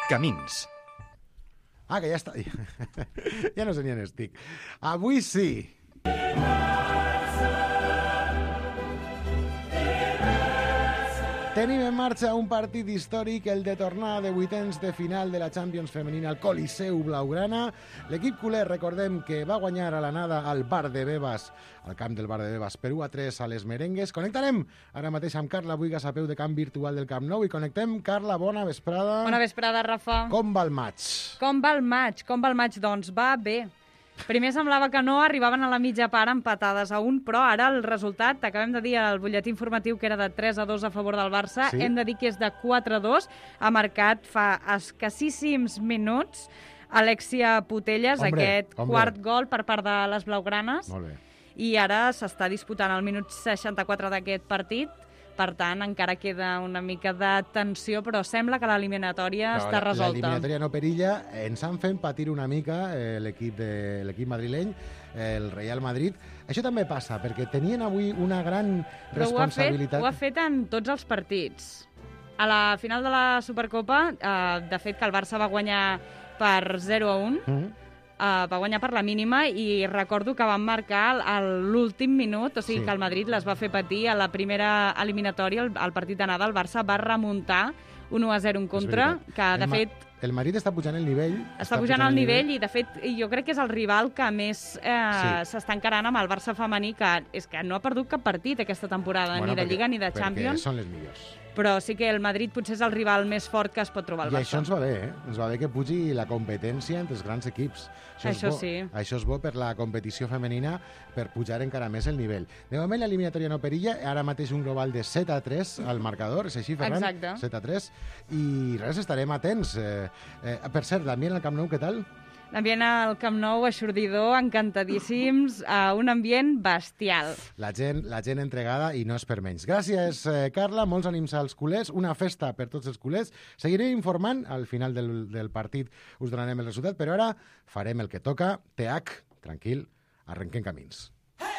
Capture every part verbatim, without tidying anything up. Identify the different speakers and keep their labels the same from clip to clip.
Speaker 1: Camins.
Speaker 2: Ah, que ja està. Ja no sé ni on estic. Avui sí. Tenim en marxa un partit històric, el de tornada de vuitens de final de la Champions femenina al Coliseu Blaugrana. L'equip culer, recordem que va guanyar a l'anada al Bar de Bebas, al camp del Bar de Bebas, per u a tres a les merengues. Connectarem ara mateix amb Carla Buigas a peu de camp virtual del Camp Nou i connectem. Carla, bona vesprada.
Speaker 3: Bona vesprada, Rafa.
Speaker 2: Com va el maig?
Speaker 3: Com va el maig? Com va el maig? Doncs va bé. Primer semblava que no, arribaven a la mitja part empatades a un, però ara el resultat, acabem de dir al butlletí informatiu que era de tres a dos a favor del Barça, sí. Hem de dir que és de quatre a dos, ha marcat fa escassíssims minuts Alexia Putellas,
Speaker 2: hombre,
Speaker 3: aquest
Speaker 2: hombre.
Speaker 3: quart gol per part de les blaugranes.
Speaker 2: Molt bé.
Speaker 3: I ara s'està disputant el minut seixanta-quatre d'aquest partit. Per tant, encara queda una mica de tensió, però sembla que l'eliminatòria
Speaker 2: Però
Speaker 3: està resolta.
Speaker 2: L'eliminatòria no perilla. Ens han fet patir una mica eh, l'equip de l'equip madrileny, eh, el Real Madrid. Això també passa, perquè tenien avui una gran
Speaker 3: però
Speaker 2: responsabilitat.
Speaker 3: Ho ha, fet, ho ha fet en tots els partits. A la final de la Supercopa, eh, de fet, que el Barça va guanyar per zero a un, mm-hmm. Uh, va guanyar per la mínima i recordo que van marcar l'últim minut, o sigui sí. que el Madrid les va fer patir a la primera eliminatòria, el, el partit d'anada, el Barça va remuntar un u a zero en contra, que de
Speaker 2: el
Speaker 3: fet...
Speaker 2: El Madrid està pujant el nivell.
Speaker 3: Està, està pujant, pujant el nivell, nivell i de fet jo crec que és el rival que més eh, s'està sí. encarant amb el Barça femení, que és que no ha perdut cap partit aquesta temporada,
Speaker 2: bueno,
Speaker 3: ni de
Speaker 2: perquè,
Speaker 3: Lliga ni de Champions.
Speaker 2: Perquè són les millors.
Speaker 3: Però sí que el Madrid potser és el rival més fort que es pot trobar al Barça.
Speaker 2: I això ens va bé, eh? Ens va bé que pugi la competència entre els grans equips. Això,
Speaker 3: això
Speaker 2: és bo.
Speaker 3: sí.
Speaker 2: Això és bo per la competició femenina, per pujar encara més el nivell. De moment l'eliminatòria no perilla, ara mateix un global de set a tres al marcador, és així, Ferran?
Speaker 3: Exacte.
Speaker 2: set a tres, i res, estarem atents. Eh, eh, per cert, l'ambient al Camp Nou, què tal?
Speaker 3: L'ambient al Camp Nou, eixordidor, encantadíssims, a un ambient bestial.
Speaker 2: La gent, la gent entregada i no és per menys. Gràcies, eh, Carla, molts ànims als culers, una festa per tots els culers. Seguiré informant, al final del, del partit us donarem el resultat, però ara farem el que toca. T H, tranquil, arrenquem camins.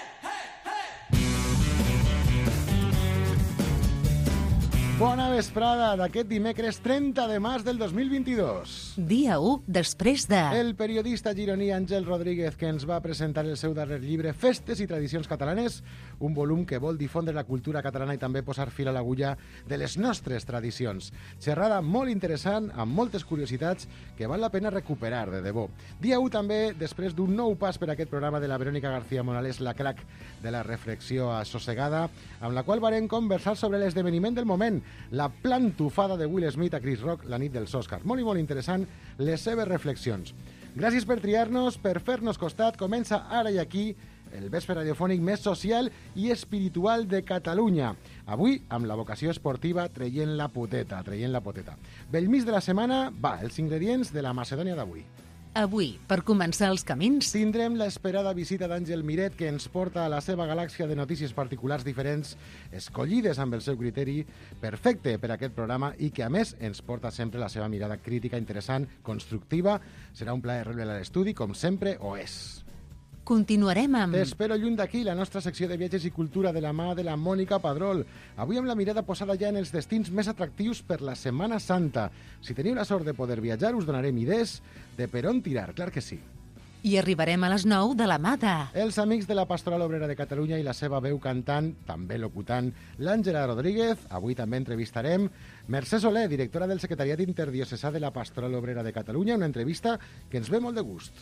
Speaker 2: Bona vesprada d'aquest dimecres trenta de març del dos mil vint-i-dos.
Speaker 4: Dia u després de...
Speaker 2: El periodista gironí Àngel Rodríguez, que ens va presentar el seu darrer llibre Festes i tradicions catalanes, un volum que vol difondre la cultura catalana i també posar fil a l'agulla de les nostres tradicions. Xerrada molt interessant, amb moltes curiositats que val la pena recuperar, de debò. Dia u també, després d'un nou pas per aquest programa de la Verònica García Morales, la crac de la reflexió assossegada, amb la qual varem conversar sobre l'esdeveniment del moment, la plantufada de Will Smith a Chris Rock la nit dels Oscars. Molt i molt interessant les seves reflexions. Gràcies per triar-nos, per fer-nos costat. Comença ara i aquí el vespre radiofònic més social i espiritual de Catalunya. Avui, amb la vocació esportiva, traient la poteta, traient la poteta. Bellmís de la setmana, va, els ingredients de la Macedònia d'avui.
Speaker 4: Avui, per començar els camins,
Speaker 2: tindrem l'esperada visita d'Àngel Miret, que ens porta a la seva galàxia de notícies particulars diferents, escollides amb el seu criteri, perfecte per a aquest programa i que, a més, ens porta sempre la seva mirada crítica, interessant, constructiva. Serà un plaer rebre-la a l'estudi, com sempre ho és.
Speaker 4: Continuarem amb...
Speaker 2: T'espero lluny d'aquí, la nostra secció de viatges i cultura de la mà de la Mònica Padrol. Avui amb la mirada posada ja en els destins més atractius per la Setmana Santa. Si teniu la sort de poder viatjar, us donarem idees de per on tirar, clar que sí.
Speaker 4: I arribarem a les nou de la mà de...
Speaker 2: Els amics de la Pastoral Obrera de Catalunya i la seva veu cantant, també locutant, l'Àngela Rodríguez. Avui també entrevistarem Mercè Soler, directora del Secretariat Interdiocesà de la Pastoral Obrera de Catalunya, una entrevista que ens ve molt de gust.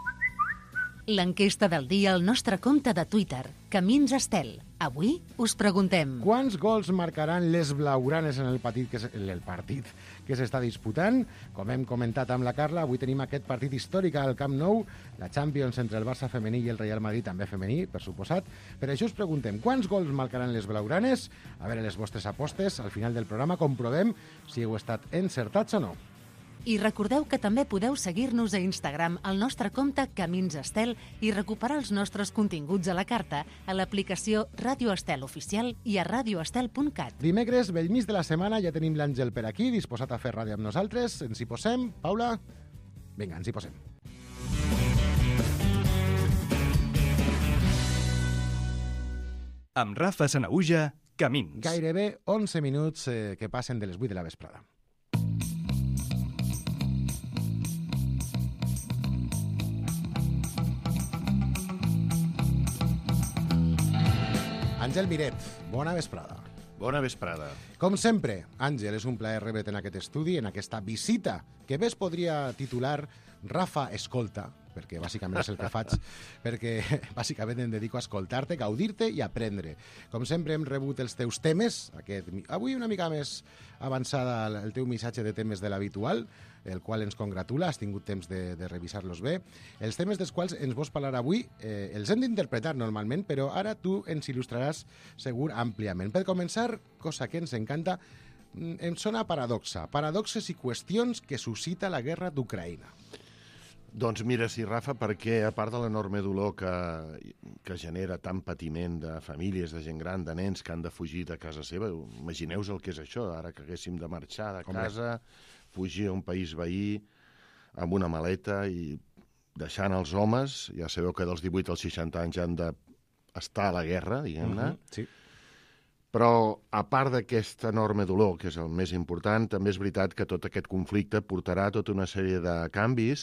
Speaker 4: L'enquesta del dia al nostre compte de Twitter, Camins Estel. Avui us preguntem...
Speaker 2: Quants gols marcaran les blaugranes en el partit que, el partit que s'està disputant? Com hem comentat amb la Carla, avui tenim aquest partit històric al Camp Nou, la Champions entre el Barça femení i el Real Madrid, també femení, per suposat. Per això us preguntem, quants gols marcaran les blaugranes? A veure les vostres apostes. Al final del programa comprovem si heu estat encertats o no.
Speaker 4: I recordeu que també podeu seguir-nos a Instagram al nostre compte Camins Estel i recuperar els nostres continguts a la carta a l'aplicació Ràdio Estel Oficial i a radioestel punt cat.
Speaker 2: Dimecres, bellmís de la setmana, ja tenim l'Àngel per aquí, disposat a fer ràdio amb nosaltres. Ens hi posem. Paula? Vinga, ens hi posem.
Speaker 1: Amb Rafa Sanahuja, Camins.
Speaker 2: Gairebé onze minuts eh, que passen de les vuit de la vesprada. Àngel Miret, bona vesprada.
Speaker 1: Bona vesprada.
Speaker 2: Com sempre, Àngel, és un plaer rebre't en aquest estudi, en aquesta visita, que bé es podria titular Rafa Escolta, perquè bàsicament és el que faig, perquè bàsicament em dedico a escoltar-te, gaudir-te i aprendre. Com sempre hem rebut els teus temes, aquest, avui una mica més avançada el teu missatge de temes de l'habitual, el qual ens congratula, has tingut temps de, de revisar-los bé. Els temes dels quals ens vols parlar avui eh, els hem d'interpretar normalment, però ara tu ens il·lustraràs segur àmpliament. Per començar, cosa que ens encanta, em sona paradoxa. Paradoxes i qüestions que suscita la guerra d'Ucraïna.
Speaker 1: Doncs mira, sí, Rafa, perquè a part de l'enorme dolor que, que genera tant patiment de famílies, de gent gran, de nens que han de fugir de casa seva, imagineu-vos el que és això, ara que haguéssim de marxar de casa, fugir a un país veí amb una maleta i deixant els homes, ja sabeu que dels divuit als seixanta anys han d'estar a la guerra, diguem-ne,
Speaker 2: uh-huh, sí.
Speaker 1: Però a part d'aquest enorme dolor, que és el més important, també és veritat que tot aquest conflicte portarà tota una sèrie de canvis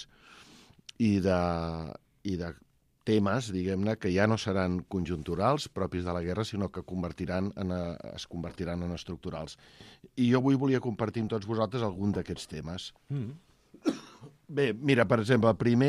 Speaker 1: i de, i de temes, diguem-ne, que ja no seran conjunturals propis de la guerra, sinó que convertiran en, es convertiran en estructurals. I jo avui volia compartir amb tots vosaltres algun d'aquests temes. Mm. Bé, mira, per exemple, el primer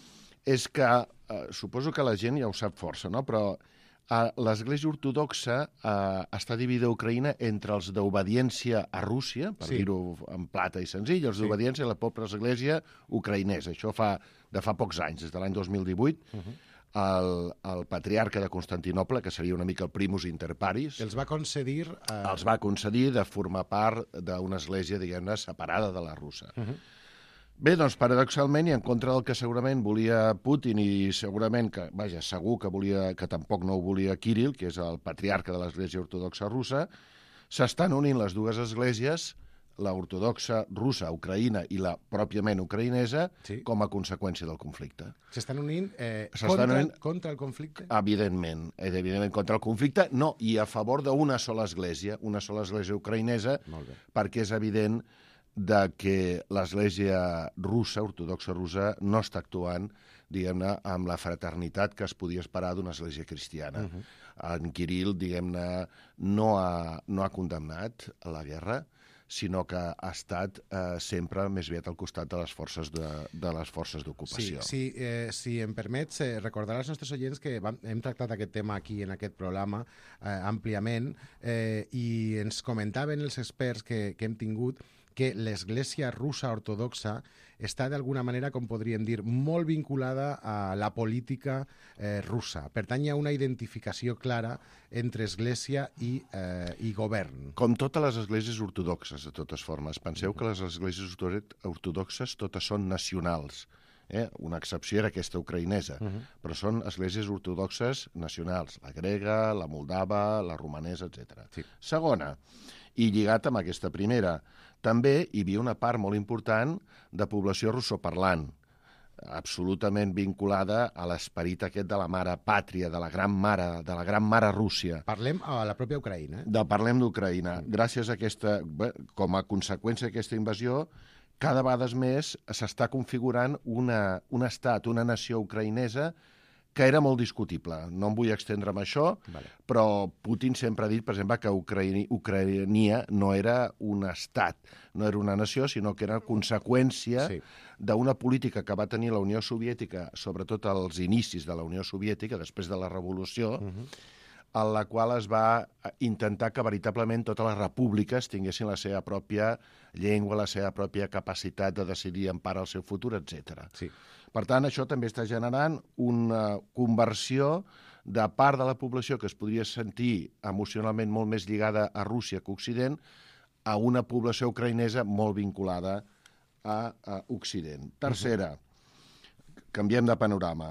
Speaker 1: és que, eh, suposo que la gent ja ho sap força, no?, però eh, l'Església Ortodoxa eh, està dividida a Ucraïna entre els d'obediència a Rússia, per sí. dir-ho en plata i senzill, els sí. d'obediència a la pobra Església ucraïnesa. Això fa de fa pocs anys, des de l'any dos mil divuit, uh-huh. el, el patriarca de Constantinople, que seria una mica el primus inter pares,
Speaker 2: els va concedir... Eh...
Speaker 1: Els va concedir de formar part d'una església, diguem-ne, separada de la russa. Uh-huh. Bé, doncs, paradoxalment, i en contra del que segurament volia Putin i segurament, que, vaja, segur que volia, que tampoc no ho volia Kirill, que és el patriarca de l'Església Ortodoxa russa, s'estan unint les dues esglésies, la ortodoxa russa, Ucraïna, i la pròpiament ucraïnesa, sí. com a conseqüència del conflicte.
Speaker 2: S'estan unint, eh, contra, unint contra el conflicte?
Speaker 1: Evidentment, evidentment contra el conflicte, no, i a favor d'una sola església, una sola església ucraïnesa, perquè és evident de que l'església russa, ortodoxa russa, no està actuant, diguem-ne, amb la fraternitat que es podia esperar d'una església cristiana. Uh-huh. En Kirill, diguem-ne, no ha, no ha condemnat la guerra, sinó que ha estat eh, sempre més aviat al costat de les forces de, de les forces d'ocupació.
Speaker 2: Sí, sí eh, si em permets, eh, recordar als nostres oients que vam, hem tractat aquest tema aquí en aquest programa eh, àmpliament eh, i ens comentaven els experts que, que hem tingut que l'Església russa ortodoxa està d'alguna manera, com podríem dir, molt vinculada a la política eh, russa. Per tant, hi ha una identificació clara entre Església i, eh, i govern.
Speaker 1: Com totes les esglésies ortodoxes, de totes formes. Penseu que les esglésies ortodoxes totes són nacionals. Eh? Una excepció era aquesta ucraïnesa, uh-huh. però són esglésies ortodoxes nacionals, la grega, la moldava, la romanesa, etcètera. Sí. Segona, i lligat amb aquesta primera, també hi havia una part molt important de població russoparlant, absolutament vinculada a l'esperit aquest de la mare pàtria, de la gran mare, de la gran mare Rússia.
Speaker 2: Parlem a la pròpia Ucraïna. Eh?
Speaker 1: De, parlem d'Ucraïna. Gràcies a aquesta, com a conseqüència d'aquesta invasió, cada vegada més s'està configurant una, un estat, una nació ucraïnesa que era molt discutible. No em vull estendre amb això, vale. Però Putin sempre ha dit, per exemple, que Ucraïna, Ucraïnia no era un estat, no era una nació, sinó que era conseqüència sí. d'una política que va tenir la Unió Soviètica, sobretot als inicis de la Unió Soviètica, després de la Revolució, uh-huh. en la qual es va intentar que veritablement totes les repúbliques tinguessin la seva pròpia llengua, la seva pròpia capacitat de decidir en part el seu futur, etcètera. Sí. Per tant, això també està generant una conversió de part de la població que es podria sentir emocionalment molt més lligada a Rússia que a Occident a una població ucraïnesa molt vinculada a, a Occident. Tercera, uh-huh. canviem de panorama.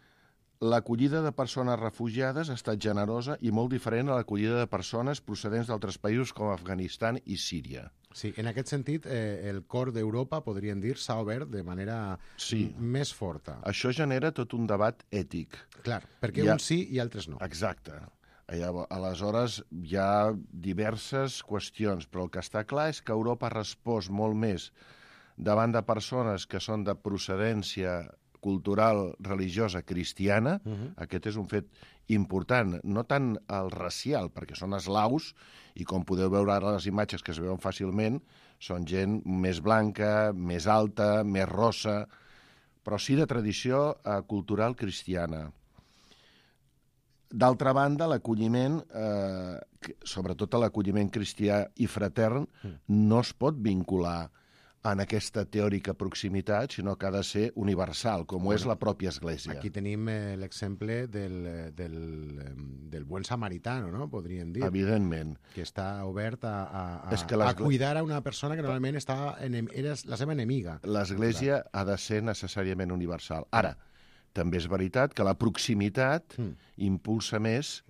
Speaker 1: L'acollida de persones refugiades ha estat generosa i molt diferent a l'acollida de persones procedents d'altres països com Afganistan i Síria.
Speaker 2: Sí, en aquest sentit, eh, el cor d'Europa, podríem dir, s'ha obert de manera
Speaker 1: sí.
Speaker 2: més forta.
Speaker 1: Això genera tot un debat ètic.
Speaker 2: Clar, perquè ha... uns sí i altres no.
Speaker 1: Exacte. Aleshores, hi ha diverses qüestions, però el que està clar és que Europa ha respost molt més davant de persones que són de procedència cultural religiosa cristiana.
Speaker 2: Uh -huh.
Speaker 1: Aquest és un fet important, no tant el racial, perquè són eslaus, i com podeu veure ara les imatges que es veuen fàcilment, són gent més blanca, més alta, més rossa, però sí de tradició eh, cultural cristiana. D'altra banda, l'acolliment, eh, sobretot l'acolliment cristià i fratern, no es pot vincular en aquesta teòrica proximitat, sinó que ha de ser universal, com ho és la pròpia Església.
Speaker 2: Aquí tenim eh, l'exemple del, del, del buen samaritano, no? Podríem dir.
Speaker 1: Evidentment.
Speaker 2: Que està obert a, a, a,
Speaker 1: És que
Speaker 2: a cuidar a una persona que normalment està enem, era la seva enemiga.
Speaker 1: L'Església ha de ser necessàriament universal. Ara, també és veritat que la proximitat mm. impulsa més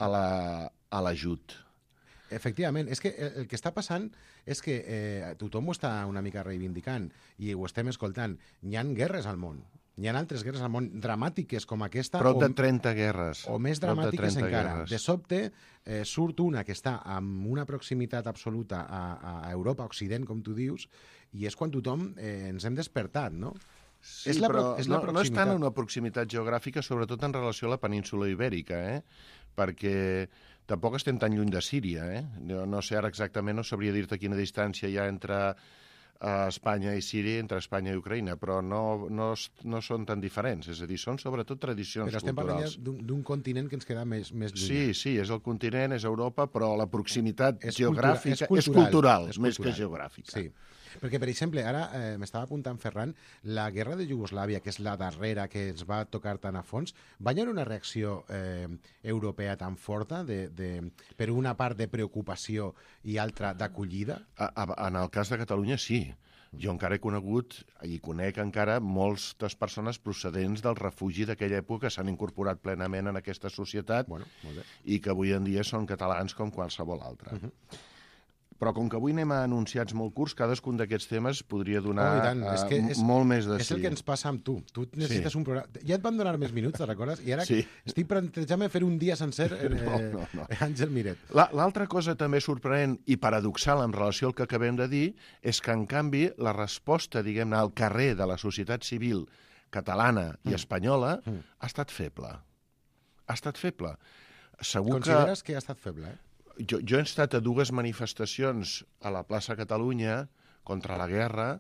Speaker 1: a l'ajut. La,
Speaker 2: Efectivament, és que el, el que està passant és que eh, tothom ho està una mica reivindicant i ho estem escoltant. Hi ha guerres al món, hi ha altres guerres al món dramàtiques com aquesta.
Speaker 1: Prop de
Speaker 2: o,
Speaker 1: trenta guerres.
Speaker 2: O més dramàtiques encara.
Speaker 1: Guerres.
Speaker 2: De sobte eh, surt una que està amb una proximitat absoluta a, a Europa, Occident, com tu dius, i és quan tothom eh, ens hem despertat, no?
Speaker 1: Sí,
Speaker 2: és la,
Speaker 1: però
Speaker 2: és la
Speaker 1: no, no és tant una proximitat geogràfica, sobretot en relació a la península ibèrica, eh? Perquè tampoc estem tan lluny de Síria, eh? No, no sé ara exactament, no sabria dir-te quina distància hi ha entre uh, Espanya i Síria, entre Espanya i Ucraïna, però no, no, no són tan diferents, és a dir, són sobretot tradicions
Speaker 2: culturals. Però estem
Speaker 1: culturals.
Speaker 2: parlant d'un continent que ens queda més, més lluny.
Speaker 1: Sí, sí, és el continent, és Europa, però la proximitat
Speaker 2: és
Speaker 1: geogràfica
Speaker 2: cultura, és,
Speaker 1: és cultural,
Speaker 2: és
Speaker 1: més
Speaker 2: cultural.
Speaker 1: que geogràfica.
Speaker 2: Sí. Perquè, per exemple, ara eh, m'estava apuntant Ferran, la guerra de Iugoslàvia, que és la darrera que ens va tocar tan a fons, va haver una reacció eh, europea tan forta, de, de, per una part de preocupació i altra d'acollida?
Speaker 1: En el cas de Catalunya, sí. Jo encara he conegut, i conec encara, moltes persones procedents del refugi d'aquella època que s'han incorporat plenament en aquesta societat
Speaker 2: bueno, molt bé.
Speaker 1: I que avui en dia són catalans com qualsevol altre. Uh-huh. Però com que avui anem a enunciats molt curts, cadascun d'aquests temes podria donar
Speaker 2: oh, tant, és que és,
Speaker 1: uh, molt més de
Speaker 2: és
Speaker 1: sí.
Speaker 2: el que ens passa amb tu. Tu necessites sí. un programa... Ja et van donar més minuts, te'n recordes? I ara sí. estic plantejant fer un dia sencer eh, no, no, no. Àngel Miret.
Speaker 1: L'altra cosa també sorprenent i paradoxal en relació al que acabem de dir és que, en canvi, la resposta, diguem-ne, al carrer de la societat civil catalana i espanyola mm. ha estat feble. Ha estat feble. Segur
Speaker 2: Consideres
Speaker 1: que...
Speaker 2: que ha estat feble, eh?
Speaker 1: Jo, jo he estat a dues manifestacions a la plaça Catalunya contra la guerra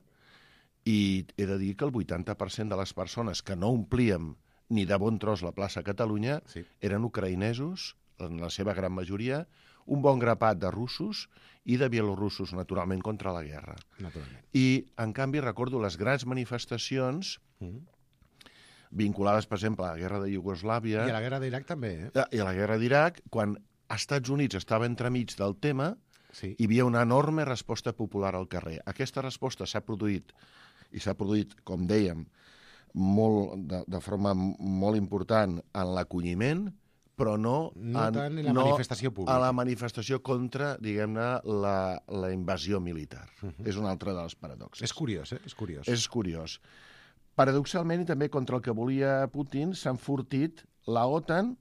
Speaker 1: i he de dir que el vuitanta per cent de les persones que no omplíem ni de bon tros la plaça Catalunya sí. eren ucraïnesos, en la seva gran majoria, un bon grapat de russos i de bielorussos, naturalment, contra la guerra.
Speaker 2: Naturalment.
Speaker 1: I, en canvi, recordo les grans manifestacions mm-hmm. vinculades, per exemple, a la guerra de Iugoslàvia...
Speaker 2: I a la guerra d'Iraq també, eh?
Speaker 1: I a la guerra d'Iraq, quan als Estats Units estava entremig del tema,
Speaker 2: sí.
Speaker 1: hi havia una enorme resposta popular al carrer. Aquesta resposta s'ha produït, i s'ha produït, com dèiem, molt, de, de forma molt important en l'acolliment, però no,
Speaker 2: no
Speaker 1: en,
Speaker 2: tant en la
Speaker 1: no
Speaker 2: manifestació pública.
Speaker 1: A la manifestació contra, diguem-ne, la, la invasió militar. Uh-huh. És un altre dels paradoxes.
Speaker 2: És curiós, eh? És curiós.
Speaker 1: És curiós. Paradoxalment, i també contra el que volia Putin, s'ha enfortit la OTAN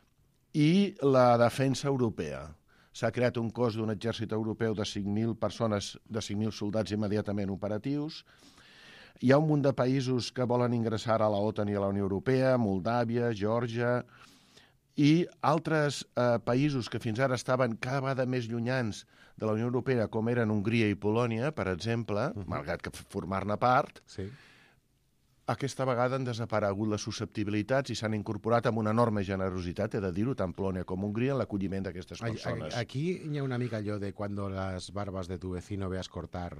Speaker 1: i la defensa europea. S'ha creat un cos d'un exèrcit europeu de cinc mil persones, de cinc mil soldats immediatament operatius. Hi ha un munt de països que volen ingressar a la OTAN i a la Unió Europea, Moldàvia, Geòrgia, i altres eh, països que fins ara estaven cada vegada més llunyans de la Unió Europea, com eren Hongria i Polònia, per exemple, uh-huh. malgrat que formar-ne part,
Speaker 2: sí.
Speaker 1: aquesta vegada han desaparegut les susceptibilitats i s'han incorporat amb una enorme generositat, he de dir-ho, tant Polònia com Hongria, en l'acolliment d'aquestes persones.
Speaker 2: Aquí hi ha una mica allò de cuando las barbas de tu vecino veas cortar.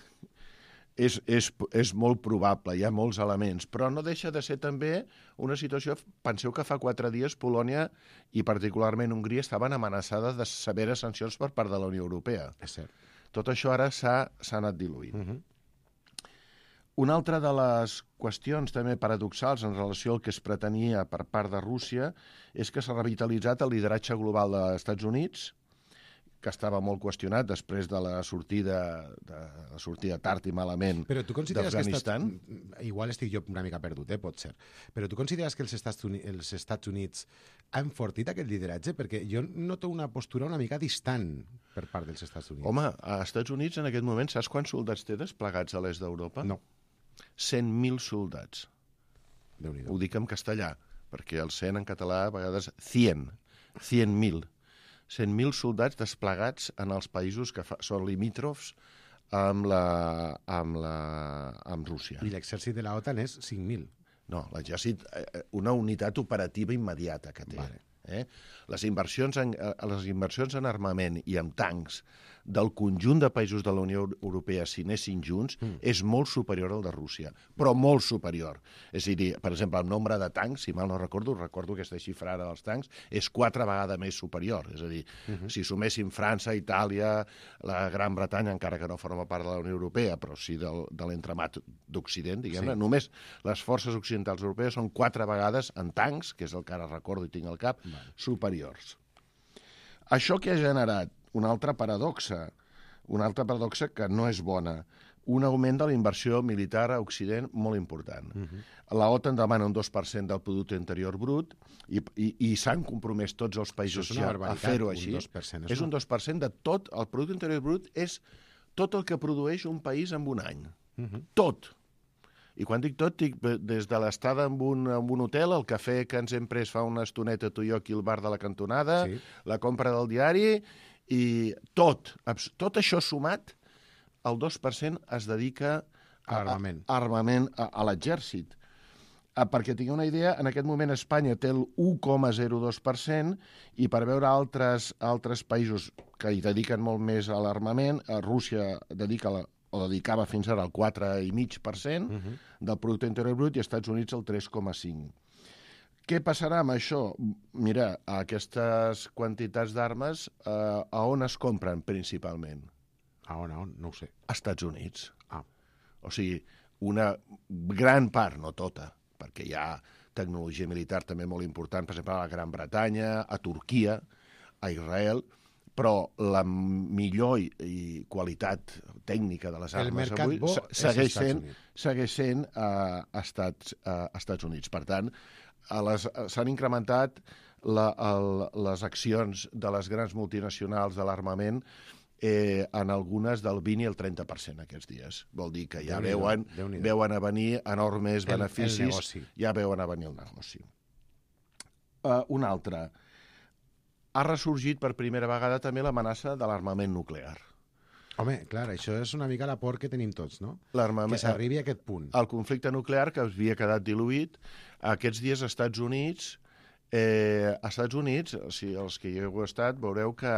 Speaker 1: És, és, és molt probable, hi ha molts elements, però no deixa de ser també una situació... Penseu que fa quatre dies Polònia i particularment Hongria estaven amenaçades de severes sancions per part de la Unió Europea.
Speaker 2: És cert.
Speaker 1: Tot això ara s'ha anat diluint.
Speaker 2: Uh-huh.
Speaker 1: Una altra de les qüestions també paradoxals en relació al que es pretenia per part de Rússia és que s'ha revitalitzat el lideratge global dels Estats Units, que estava molt qüestionat després de la sortida, de la sortida tard i malament
Speaker 2: però tu consideres
Speaker 1: d'Afganistan.
Speaker 2: Que estat... Igual estic jo una mica perdut, eh? Pot ser. Però tu consideres que els Estats Units, els Estats Units han enfortit aquest lideratge? Perquè jo noto una postura una mica distant per part dels Estats Units.
Speaker 1: Home, als Estats Units en aquest moment saps quants soldats té desplegats a l'est d'Europa?
Speaker 2: No.
Speaker 1: cent mil soldats. Ho dic en castellà, perquè el cent en català a vegades cien, cien mil. cent mil soldats desplegats en els països que fa, són limítrofs amb, la, amb, la, amb Rússia.
Speaker 2: I l'exèrcit de l'OTAN és cinc mil.
Speaker 1: No, l'exèrcit, una unitat operativa immediata que té. Vale. Eh? Les, inversions en, les inversions en armament i en tancs del conjunt de països de la Unió Europea, si anessin junts, mm. és molt superior al de Rússia, però molt superior. És a dir, per exemple, el nombre de tancs, si mal no recordo, recordo aquesta xifra ara dels tancs, és quatre vegades més superior. És a dir, mm -hmm. si suméssim França, Itàlia, la Gran Bretanya, encara que no forma part de la Unió Europea, però sí del, de l'entramat d'Occident, diguem-ne, sí. Només les forces occidentals europees són quatre vegades en tancs, que és el que ara recordo i tinc al cap, mm. superiors. Això que ha generat una altra paradoxa, una altra paradoxa que no és bona, un augment de la inversió militar a Occident molt important. Uh -huh. La OTAN demana un dos per cent del producte interior brut i, i, i s'han compromès tots els països ja a fer-ho així.
Speaker 2: dos per cent,
Speaker 1: és un dos per cent de tot, el producte interior brut és tot el que produeix un país en un any. Uh -huh. Tot. I quan dic tot, dic des de l'estada en, un, en un hotel, el cafè que ens hem pres fa una estoneta tu i jo aquí al bar de la cantonada, sí. La compra del diari, i tot, tot això sumat, el dos per cent es dedica a, a armament, a, armament a, a l'exèrcit. Perquè tingueu una idea, en aquest moment Espanya té el u coma zero dos per cent i per veure altres, altres països que hi dediquen molt més a l'armament, Rússia dedica la, o dedicava fins ara el quatre coma cinc per cent uh-huh. del producte interior brut i Estats Units el tres coma cinc. Què passarà amb això? Mira, aquestes quantitats d'armes eh, a on es compren principalment?
Speaker 2: A on, a on? No ho sé.
Speaker 1: A Estats Units.
Speaker 2: Ah.
Speaker 1: O sigui, una gran part, no tota, perquè hi ha tecnologia militar també molt important, per exemple, a la Gran Bretanya, a Turquia, a Israel, però la millor i, i qualitat tècnica de les armes avui segueix sent, segueix sent a, a, Estats, a Estats Units. Per tant, s'han incrementat la, el, les accions de les grans multinacionals de l'armament eh, en algunes del vint i el trenta per cent aquests dies. Vol dir que ja veuen, veuen a venir enormes el, beneficis, el ja veuen a venir el negoci. Uh, un altre. Ha ressorgit per primera vegada també l'amenaça de l'armament nuclear.
Speaker 2: Home, clar, això és una mica la por que tenim tots, no?
Speaker 1: Que
Speaker 2: s'arribi a aquest punt.
Speaker 1: El conflicte nuclear que havia quedat diluït, aquests dies als Estats Units, eh, als Estats Units, si els que hi heu estat, veureu que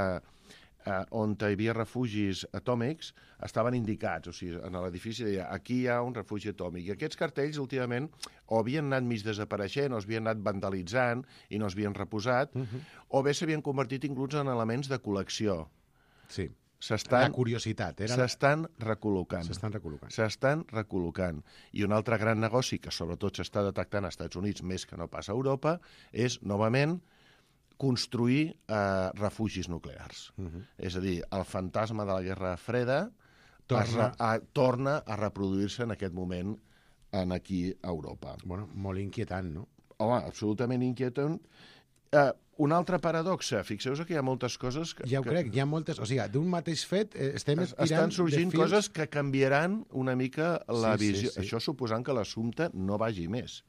Speaker 1: eh, on hi havia refugis atòmics estaven indicats, o sigui, en l'edifici deia aquí hi ha un refugi atòmic. I aquests cartells últimament o havien anat mig desapareixent, o es havien anat vandalitzant i no es havien reposat, uh -huh. o bé s'havien convertit inclús en elements de col·lecció.
Speaker 2: Sí.
Speaker 1: La
Speaker 2: curiositat. Era...
Speaker 1: S'estan recol·locant.
Speaker 2: S'estan recol·locant.
Speaker 1: S'estan recol·locant. I un altre gran negoci que sobretot s'està detectant als Estats Units més que no pas a Europa és, novament, construir eh, refugis nuclears. Uh -huh. És a dir, el fantasma de la Guerra Freda torna a, a, torna a reproduir-se en aquest moment en aquí a Europa.
Speaker 2: Bueno, molt inquietant, no?
Speaker 1: Home, absolutament inquietant. Uh, una altra paradoxa, fixeu-vos que hi ha moltes coses... Que,
Speaker 2: ja ho
Speaker 1: que,
Speaker 2: crec, hi ha moltes... O sigui, d'un mateix fet eh, estem
Speaker 1: es, estan sorgint coses que canviaran una mica la sí, visió. Sí, sí. Això suposant que l'assumpte no vagi més.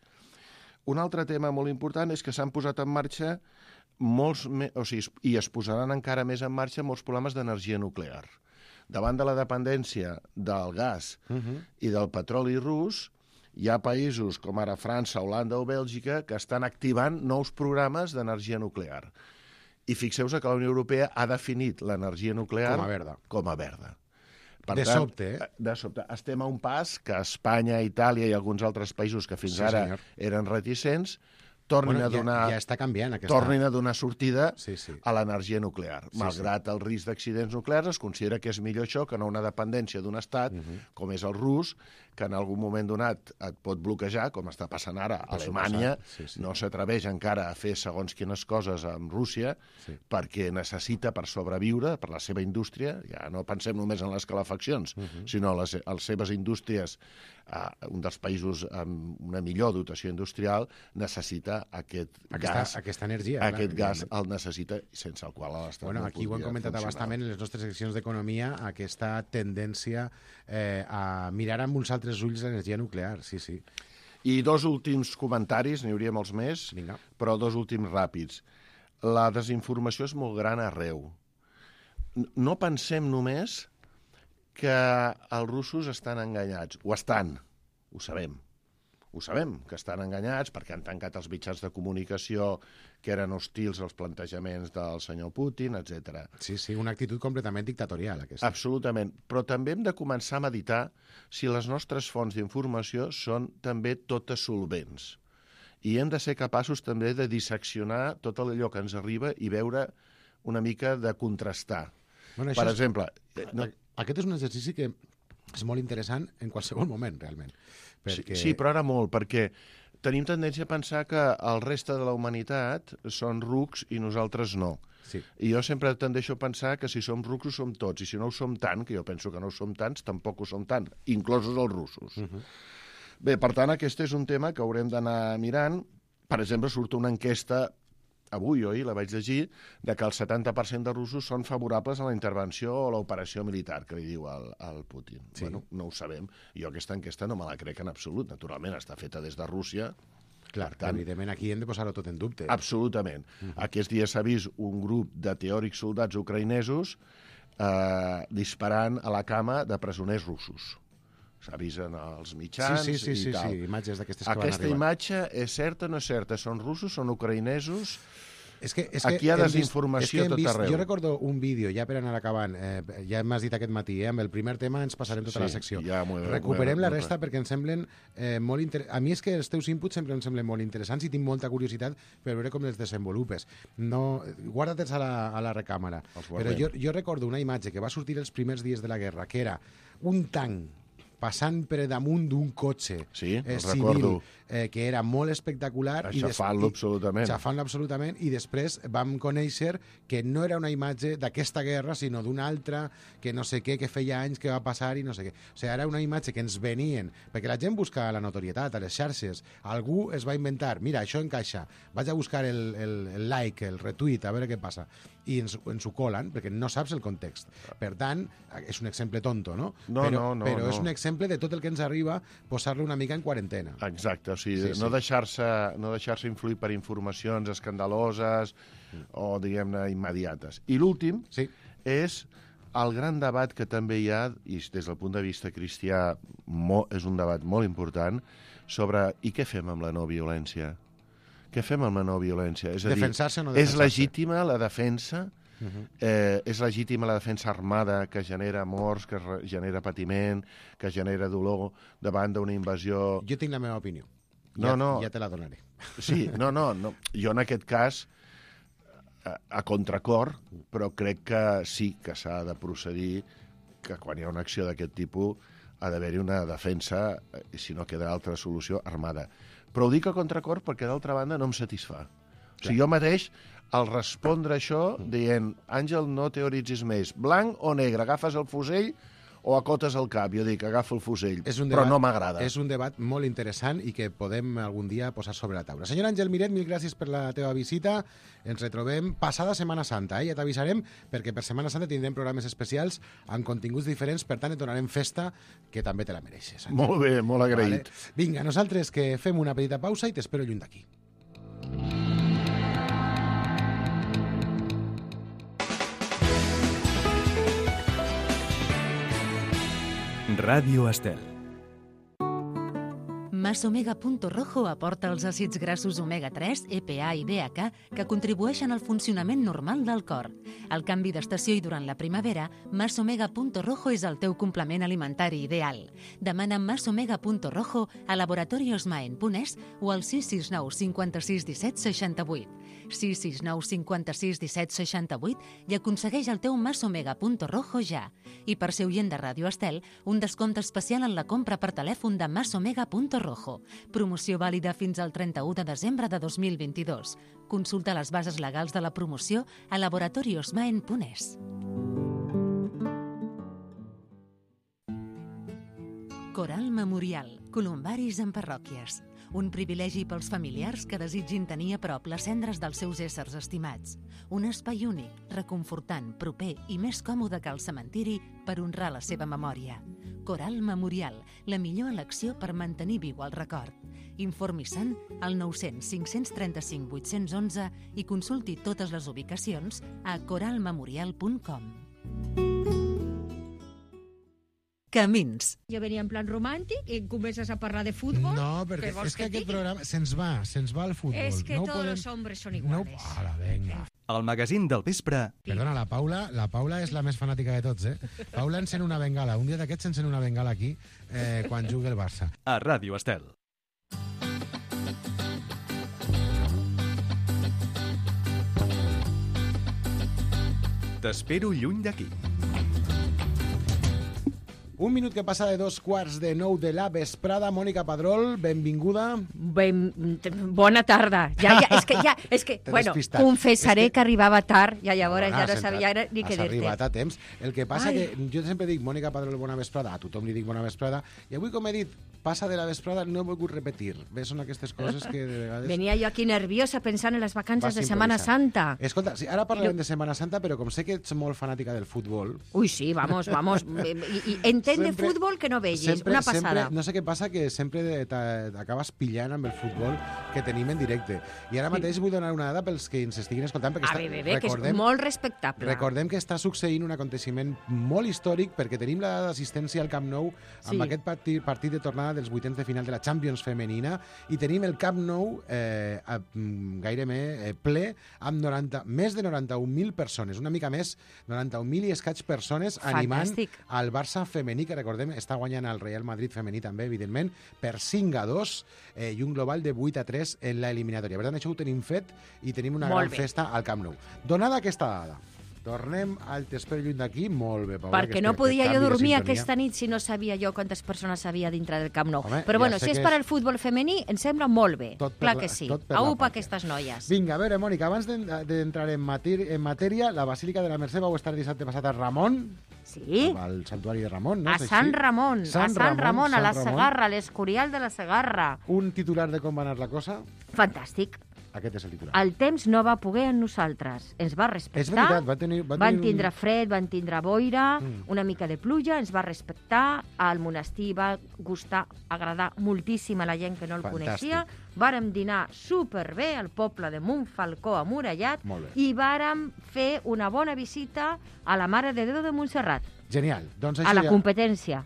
Speaker 1: Un altre tema molt important és que s'han posat en marxa molts... O sigui, i es posaran encara més en marxa molts programes d'energia nuclear. Davant de la dependència del gas uh -huh. i del petroli rus, hi ha països com ara França, Holanda o Bèlgica que estan activant nous programes d'energia nuclear. I fixeu-vos que la Unió Europea ha definit l'energia nuclear
Speaker 2: com a verda.
Speaker 1: Com a verda.
Speaker 2: Per de tant, sobte, eh?
Speaker 1: De sobte. Estem a un pas que Espanya, Itàlia i alguns altres països que fins sí, ara senyor. eren reticents tornin, bueno, a donar,
Speaker 2: ja, ja està canviant, aquesta...
Speaker 1: tornin a donar sortida
Speaker 2: sí, sí.
Speaker 1: a l'energia nuclear. Sí, Malgrat sí. el risc d'accidents nuclears, es considera que és millor això que no una dependència d'un estat, uh -huh. com és el rus, que en algun moment donat et pot bloquejar, com està passant ara a Alemanya, sí, sí. no s'atreveix encara a fer segons quines coses amb Rússia, sí. perquè necessita per sobreviure, per la seva indústria, ja no pensem només en les calefaccions, uh -huh. sinó les, les seves indústries, eh, un dels països amb una millor dotació industrial, necessita aquest
Speaker 2: aquesta,
Speaker 1: gas.
Speaker 2: Aquesta energia.
Speaker 1: Aquest clar, gas el necessita, sense el qual l'Estat
Speaker 2: bueno,
Speaker 1: no
Speaker 2: aquí ho hem comentat abastament en les nostres seccions d'economia, aquesta tendència eh, a mirar amb uns altres ulls l'energia nuclear, sí, sí.
Speaker 1: I dos últims comentaris, n'hi hauria molts més,
Speaker 2: Vinga.
Speaker 1: però dos últims ràpids. La desinformació és molt gran arreu. No pensem només que els russos estan enganyats. Ho estan, ho sabem. Ho sabem, que estan enganyats perquè han tancat els mitjans de comunicació que eren hostils als plantejaments del senyor Putin, etcètera.
Speaker 2: Sí, sí, una actitud completament dictatorial, aquesta.
Speaker 1: Absolutament. Però també hem de començar a meditar si les nostres fonts d'informació són també totes solvents. I hem de ser capaços també de disseccionar tot allò que ens arriba i veure una mica de contrastar.
Speaker 2: Bueno,
Speaker 1: per
Speaker 2: és...
Speaker 1: exemple...
Speaker 2: No... Aquest és un exercici que és molt interessant en qualsevol moment, realment.
Speaker 1: Perquè... Sí, sí, però ara molt, perquè tenim tendència a pensar que el reste de la humanitat són rucs i nosaltres no.
Speaker 2: Sí.
Speaker 1: I jo sempre tendeixo a pensar que si som rucs ho som tots, i si no ho som tant, que jo penso que no ho som tants, tampoc ho som tant, inclosos els russos. Uh -huh. Bé, per tant, aquest és un tema que haurem d'anar mirant. Per exemple, surt una enquesta avui o ahir, la vaig llegir, de que el setanta per cent de russos són favorables a la intervenció o a l'operació militar, que li diu al, al Putin.
Speaker 2: Sí.
Speaker 1: Bueno, no ho sabem. Jo aquesta enquesta no me la crec en absolut. Naturalment, està feta des de Rússia.
Speaker 2: Clar, per tant, evidentment, aquí hem de posar-ho tot en dubte.
Speaker 1: Absolutament. Uh-huh. Aquests dies s'ha vist un grup de teòrics soldats ucraïnesos eh, disparant a la cama de presoners russos. S'avisen els mitjans
Speaker 2: sí, sí, sí,
Speaker 1: i tal.
Speaker 2: Sí, sí, imatges d'aquestes que van
Speaker 1: Aquesta
Speaker 2: arribar.
Speaker 1: imatge és certa o no és certa? Són russos, són ucraïnesos?
Speaker 2: És que, és que
Speaker 1: Aquí hi ha
Speaker 2: hem vist-
Speaker 1: desinformació
Speaker 2: és que hem
Speaker 1: tot
Speaker 2: vist,
Speaker 1: arreu.
Speaker 2: Jo recordo un vídeo, ja per anar acabant, eh, ja m'has dit aquest matí, eh, amb el primer tema ens passarem tota
Speaker 1: Sí,
Speaker 2: la secció.
Speaker 1: ja m'ho he-
Speaker 2: Recuperem
Speaker 1: m'ho he-
Speaker 2: la resta perquè em semblen eh, molt interessants. A mi és que els teus inputs sempre em semblen molt interessants i tinc molta curiositat per veure com els desenvolupes. No, guarda-te'ls a la, a la recàmera.
Speaker 1: Els
Speaker 2: Però
Speaker 1: guardem.
Speaker 2: jo, jo recordo una imatge que va sortir els primers dies de la guerra, que era un tanc passant per damunt d'un cotxe
Speaker 1: Sí,
Speaker 2: eh,
Speaker 1: el
Speaker 2: civil,
Speaker 1: recordo.
Speaker 2: eh, que era molt espectacular. i des-
Speaker 1: Aixafant-lo
Speaker 2: i-
Speaker 1: absolutament.
Speaker 2: Aixafant-lo absolutament, i després vam conèixer que no era una imatge d'aquesta guerra, sinó d'una altra, que no sé què, que feia anys que va passar i no sé què. O sigui, era una imatge que ens venien, perquè la gent busca la notorietat a les xarxes. Algú es va inventar, mira, això encaixa, vaig a buscar el, el, el like, el retweet, a veure què passa. I ens, ens ho colen, perquè no saps el context. Per tant, és un exemple tonto, no?
Speaker 1: No,
Speaker 2: però,
Speaker 1: no, no,
Speaker 2: Però
Speaker 1: no.
Speaker 2: és un exemple de tot el que ens arriba, posar-lo una mica en quarantena.
Speaker 1: Exacte, o sigui,
Speaker 2: Sí,
Speaker 1: sí,
Speaker 2: sí.
Speaker 1: sí. no deixar-se no deixar-se influir per informacions escandaloses mm. o, diguem-ne, immediates. I l'últim
Speaker 2: Sí.
Speaker 1: és el gran debat que també hi ha, i des del punt de vista cristià mo, és un debat molt important, sobre i què fem amb la no violència? Què fem amb la no violència? És a dir,
Speaker 2: Defensar-se o no
Speaker 1: és
Speaker 2: defensar-se?
Speaker 1: legítima la defensa? Uh-huh. Eh, és legítima la defensa armada que genera morts, que re- genera patiment, que genera dolor davant d'una invasió?
Speaker 2: Jo tinc la meva opinió.
Speaker 1: No,
Speaker 2: ja,
Speaker 1: no.
Speaker 2: Ja te la donaré.
Speaker 1: Sí, no, no, no. Jo en aquest cas, a, a contracor, però crec que sí que s'ha de procedir, que quan hi ha una acció d'aquest tipus ha d'haver-hi una defensa, eh, i si no queda altra solució, armada. Però ho dic a contracor perquè, d'altra banda, no em satisfà. O sigui, jo mateix, al respondre això, dient, Àngel, no teoritzis més, blanc o negre, agafes el fusell o acotes el cap? Jo dic, agafa el fusell,
Speaker 2: És un
Speaker 1: però
Speaker 2: debat-
Speaker 1: no m'agrada.
Speaker 2: És un debat molt interessant i que podem algun dia posar sobre la taula. Senyor Àngel Miret, mil gràcies per la teva visita. Ens retrobem passada Setmana Santa, eh? Ja t'avisarem, perquè per Setmana Santa tindrem programes especials amb continguts diferents, per tant et donarem festa, que també te la mereixes. Àngel.
Speaker 1: Molt bé, molt agraït.
Speaker 2: Vale. Vinga, nosaltres que fem una petita pausa i t'espero lluny d'aquí.
Speaker 5: Ràdio Estel.
Speaker 4: Masomega Punto Rojo aporta els àcids grassos omega tres, E P A i D H A que contribueixen al funcionament normal del cor. Al canvi d'estació i durant la primavera, Masomega Punto Rojo és el teu complement alimentari ideal. Demana Masomega Punto Rojo a Laboratorios Maen Punès o al sis sis nou cinquanta-sis disset seixanta-vuit. sis sis nou cinquanta-sis disset seixanta-vuit i aconsegueix el teu Masomega Punto Rojo ja. I per ser oient de Ràdio Estel, un descompte especial en la compra per telèfon de Masomega Punto Rojo. Promoció vàlida fins al trenta-u de desembre de dos mil vint-i-dos. Consulta les bases legals de la promoció a Laboratorios Maen Punès. Coral Memorial. Columbaris en parròquies. Un privilegi pels familiars que desitgin tenir a prop les cendres dels seus éssers estimats. Un espai únic, reconfortant, proper i més còmode que el cementiri per honrar la seva memòria. Coral Memorial, la millor elecció per mantenir viu el record. Informi-se'n al nou zero cinc cinc tres cinc vuit un u i consulti totes les ubicacions a coral memorial punt com. Camins.
Speaker 6: Jo venia en plan romàntic i comences a parlar de futbol.
Speaker 2: No, perquè és que, que aquest programa se'ns va, se'ns va al futbol.
Speaker 6: És que
Speaker 2: no
Speaker 6: todos
Speaker 2: podem...
Speaker 6: los hombres son iguales.
Speaker 2: No... Ara, venga.
Speaker 5: El magazín del vespre.
Speaker 2: Perdona, la Paula, la Paula és la més fanàtica de tots, eh? Paula encén una bengala. Un dia d'aquests encén una bengala aquí eh, quan jugui el Barça.
Speaker 5: A Ràdio Estel. T'espero lluny d'aquí.
Speaker 2: Un minut que passa de dos quarts de nou de la vesprada. Mònica Padrol, benvinguda.
Speaker 6: Ben, bona tarda. Ja, ja, és que, ja, és que bueno,
Speaker 2: despistat.
Speaker 6: confessaré
Speaker 2: És que...
Speaker 6: que arribava tard i llavors
Speaker 2: Bona,
Speaker 6: ja no sabia
Speaker 2: entrat,
Speaker 6: ni què
Speaker 2: has
Speaker 6: dir-te.
Speaker 2: arribat a temps. El que passa
Speaker 6: Ai.
Speaker 2: que jo sempre dic Mònica Padrol, bona vesprada, a tothom li dic bona vesprada, i avui, com he dit, passa de la vesprada, no he volgut repetir. Bé, són aquestes coses que de vegades...
Speaker 6: Venia jo aquí nerviosa pensant en les vacances
Speaker 2: Vas
Speaker 6: de Setmana Santa.
Speaker 2: Escolta, sí, ara parlarem de Setmana Santa, però com sé que ets molt fanàtica del futbol...
Speaker 6: Ui, sí, vamos, vamos. I, i entén de
Speaker 2: Sempre-
Speaker 6: futbol que no vegis.
Speaker 2: Sempre,
Speaker 6: Una passada.
Speaker 2: sempre, no sé què passa, que sempre t'a- t'acabes pillant amb el futbol que tenim en directe. I ara mateix vull donar una dada pels que ens estiguin escoltant, perquè
Speaker 6: A
Speaker 2: està,
Speaker 6: veure, bé, que és
Speaker 2: recordem,
Speaker 6: molt respectable.
Speaker 2: recordem que està succeint un aconteixement molt històric, perquè tenim la dada d'assistència al Camp Nou amb
Speaker 6: Sí.
Speaker 2: aquest partit, partit de tornada dels vuitens de final de la Champions femenina, i tenim el Camp Nou eh, a, mm, gairebé eh, ple amb noranta, més de noranta-un mil persones, una mica més, noranta-un mil i escaig persones animant
Speaker 6: Fantàstic.
Speaker 2: al Barça femení, que recordem està guanyant el Real Madrid femení també, evidentment, per cinc a dos eh, i un global de vuit a tres en la eliminatòria. Per tant, això ho tenim fet i tenim una
Speaker 6: Molt
Speaker 2: gran
Speaker 6: bé.
Speaker 2: festa al Camp Nou. Donada aquesta dada, tornem al T'espero lluny d'aquí. Molt bé, Paula.
Speaker 6: Perquè
Speaker 2: aquest-
Speaker 6: no podia
Speaker 2: aquest
Speaker 6: jo
Speaker 2: canvi de
Speaker 6: dormir
Speaker 2: sintonia.
Speaker 6: aquesta nit si no sabia jo quantes persones havia dintre del Camp Nou.
Speaker 2: Home,
Speaker 6: Però
Speaker 2: ja
Speaker 6: bueno,
Speaker 2: sé
Speaker 6: si és
Speaker 2: que
Speaker 6: per
Speaker 2: és-
Speaker 6: al futbol femení, em sembla molt bé.
Speaker 2: Tot per
Speaker 6: Clar
Speaker 2: la-
Speaker 6: que sí.
Speaker 2: tot per la
Speaker 6: A UPA
Speaker 2: pàtria.
Speaker 6: aquestes noies.
Speaker 2: Vinga, a veure, Mònica, abans d'en- d'entrar en, matèria, en matèria, la Basílica de la Mercè vau estar dissabte passat a Ramon,
Speaker 6: Sí.
Speaker 2: al santuari de Ramon, no?
Speaker 6: A
Speaker 2: És
Speaker 6: Sant
Speaker 2: així?
Speaker 6: Ramon,
Speaker 2: Sant
Speaker 6: a Sant Ramon, a la
Speaker 2: Sant Ramon.
Speaker 6: Segarra, a l'Escorial de la Segarra.
Speaker 2: Un titular de com va anar la cosa,
Speaker 6: Fantàstic.
Speaker 2: aquest és el titular.
Speaker 6: El temps no va poder amb nosaltres. Ens va respectar.
Speaker 2: És veritat, va tenir... Va
Speaker 6: Van
Speaker 2: tenir un-
Speaker 6: tindre fred, van tindre boira,
Speaker 2: Mm.
Speaker 6: una mica de pluja, ens va respectar, al monestir va gustar, agradar moltíssim a la gent que no el
Speaker 2: Fantàstic.
Speaker 6: coneixia, vàrem dinar superbé al poble de Montfalcó amurallat
Speaker 2: Molt bé.
Speaker 6: i vàrem fer una bona visita a la Mare de Déu de Montserrat,
Speaker 2: Genial. Doncs això
Speaker 6: a la
Speaker 2: ja...
Speaker 6: competència,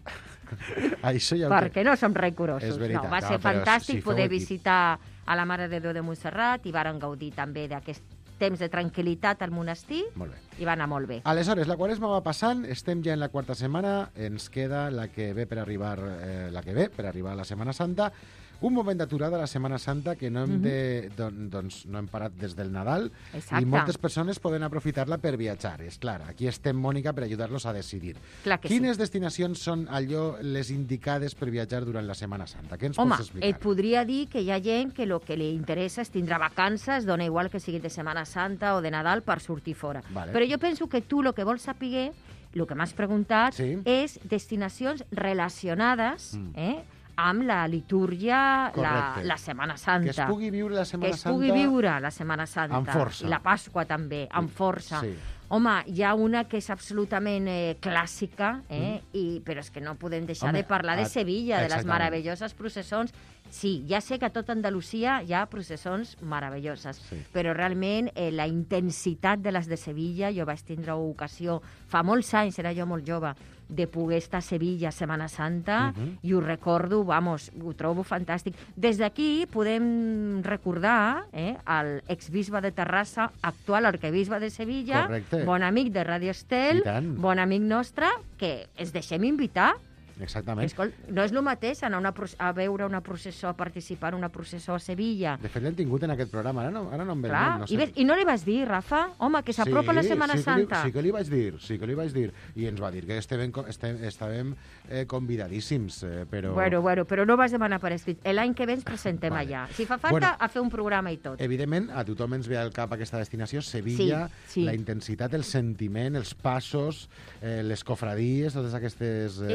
Speaker 2: Això ja ho
Speaker 6: perquè no som rigorosos.
Speaker 2: És veritat,
Speaker 6: no, va
Speaker 2: no,
Speaker 6: ser
Speaker 2: però
Speaker 6: fantàstic
Speaker 2: si feu
Speaker 6: poder
Speaker 2: equip.
Speaker 6: visitar a la Mare de Déu de Montserrat i vàrem gaudir també d'aquest temps de tranquil·litat al monestir
Speaker 2: Molt bé.
Speaker 6: i va anar molt bé.
Speaker 2: Aleshores, la Quaresma va passant, estem ja en la quarta setmana, ens queda la que ve per arribar, eh, la que ve per arribar a la Setmana Santa, un moment d'aturada a la Setmana Santa que no hem, de, don, doncs, no hem parat des del Nadal.
Speaker 6: Exacte.
Speaker 2: I moltes persones poden aprofitar-la per viatjar. És clar, aquí estem, Mònica, per ajudar-los a decidir.
Speaker 6: Clar que
Speaker 2: Quines
Speaker 6: sí.
Speaker 2: destinacions són allò les indicades per viatjar durant la Setmana Santa? Què ens
Speaker 6: Home,
Speaker 2: pots explicar?
Speaker 6: et podria dir que hi ha gent que el que li interessa és tindre vacances, dona igual que sigui de Setmana Santa o de Nadal, per sortir fora.
Speaker 2: Vale.
Speaker 6: Però jo penso que tu el que vols saber, el que m'has preguntat,
Speaker 2: Sí.
Speaker 6: és destinacions relacionades
Speaker 2: Mm.
Speaker 6: eh, amb la litúrgia, la,
Speaker 2: Correcte.
Speaker 6: la Setmana Santa.
Speaker 2: Que es pugui viure la
Speaker 6: que
Speaker 2: Setmana
Speaker 6: es
Speaker 2: Santa...
Speaker 6: pugui viure la Setmana Santa.
Speaker 2: amb força.
Speaker 6: I la Pasqua també, amb força.
Speaker 2: Sí.
Speaker 6: Home, hi ha una que és absolutament eh, clàssica, eh? Mm. I, però és que no podem deixar
Speaker 2: Home,
Speaker 6: de parlar de
Speaker 2: a-
Speaker 6: Sevilla, de les
Speaker 2: exactament.
Speaker 6: meravelloses processons. Sí, ja sé que a tot Andalusia hi ha processons meravelloses,
Speaker 2: Sí.
Speaker 6: però realment eh, la intensitat de les de Sevilla, jo vaig tindre ocasió fa molts anys, era jo molt jove, de poder estar a Sevilla Setmana Santa,
Speaker 2: Mhm.
Speaker 6: i ho recordo, vamos, ho trobo fantàstic. Des d'aquí podem recordar eh, el exbisbe de Terrassa, actual arquebisbe de Sevilla,
Speaker 2: Correcte.
Speaker 6: bon amic de Radio Estel,
Speaker 2: I tant.
Speaker 6: bon amic nostre, que ens deixem invitar.
Speaker 2: Exactament.
Speaker 6: Escol, no és el mateix anar a, una, proce- a veure una processó, a participar en una processó a Sevilla.
Speaker 2: De fet, l'hem tingut en aquest programa, ara no, ara no em ve el
Speaker 6: Clar,
Speaker 2: nom, no sé.
Speaker 6: i, ves, I no li vas dir, Rafa? Home, que s'apropa la Setmana
Speaker 2: sí que li,
Speaker 6: Santa.
Speaker 2: sí que li vaig dir, sí que li vaig dir. I ens va dir que estàvem, estem, estàvem eh, convidadíssims, eh, però...
Speaker 6: Bueno, bueno, però no vas demanar per escrit. L'any que ve ens presentem
Speaker 2: Vale.
Speaker 6: allà. Si fa falta,
Speaker 2: Bueno,
Speaker 6: a fer un programa i tot.
Speaker 2: Evidentment, a tothom ens ve al cap aquesta destinació, Sevilla,
Speaker 6: Sí, sí.
Speaker 2: la intensitat, el sentiment, els passos, eh, les cofradies, totes aquestes... Eh,
Speaker 6: És, és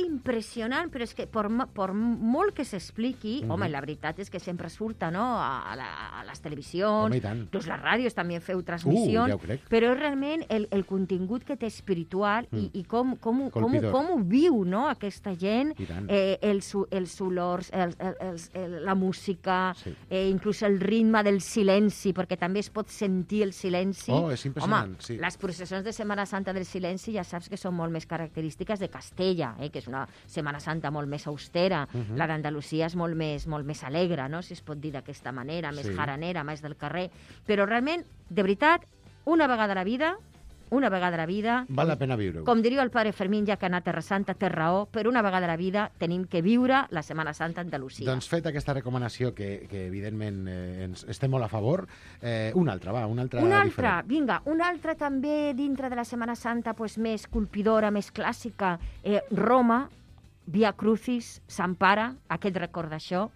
Speaker 6: impressionant, però és que per, per molt que s'expliqui, mm-hmm. home, la veritat és que sempre surta, no?, a, la, a les televisions,
Speaker 2: home, i tant.
Speaker 6: doncs les ràdios també feu transmissions,
Speaker 2: uh, ja ho crec.
Speaker 6: però realment el, el contingut que té espiritual mm. i, i com, com, com, com ho viu, no?, aquesta gent, eh, els, els olors, els, els, els, la música, sí. eh, inclús el ritme del silenci, perquè també es pot sentir el silenci.
Speaker 2: Oh, és impressionant,
Speaker 6: home,
Speaker 2: sí.
Speaker 6: Les processons de Setmana Santa del silenci ja saps que són molt més característiques de Castella, eh, que és una Setmana Santa molt més austera. Uh-huh. La d'Andalusia és molt més, molt més alegre, no?, si es pot dir d'aquesta manera, més sí. jaranera, més del carrer. Però realment, de veritat, una vegada a la vida, una vegada a la vida...
Speaker 2: Val la pena viure-ho.
Speaker 6: Com diria el pare Fermín, ja que ha anat a Terra Santa, té raó, però una vegada a la vida tenim que viure la Setmana Santa a Andalusia.
Speaker 2: Doncs fet aquesta recomanació, que, que evidentment eh, ens estem molt a favor, eh, una altra, va, una altra
Speaker 6: Una altra,
Speaker 2: diferent.
Speaker 6: vinga, una altra també dintre de la Setmana Santa, pues, més colpidora, més clàssica, eh, Roma, Via Crucis, Sant Pare, aquest record d'això,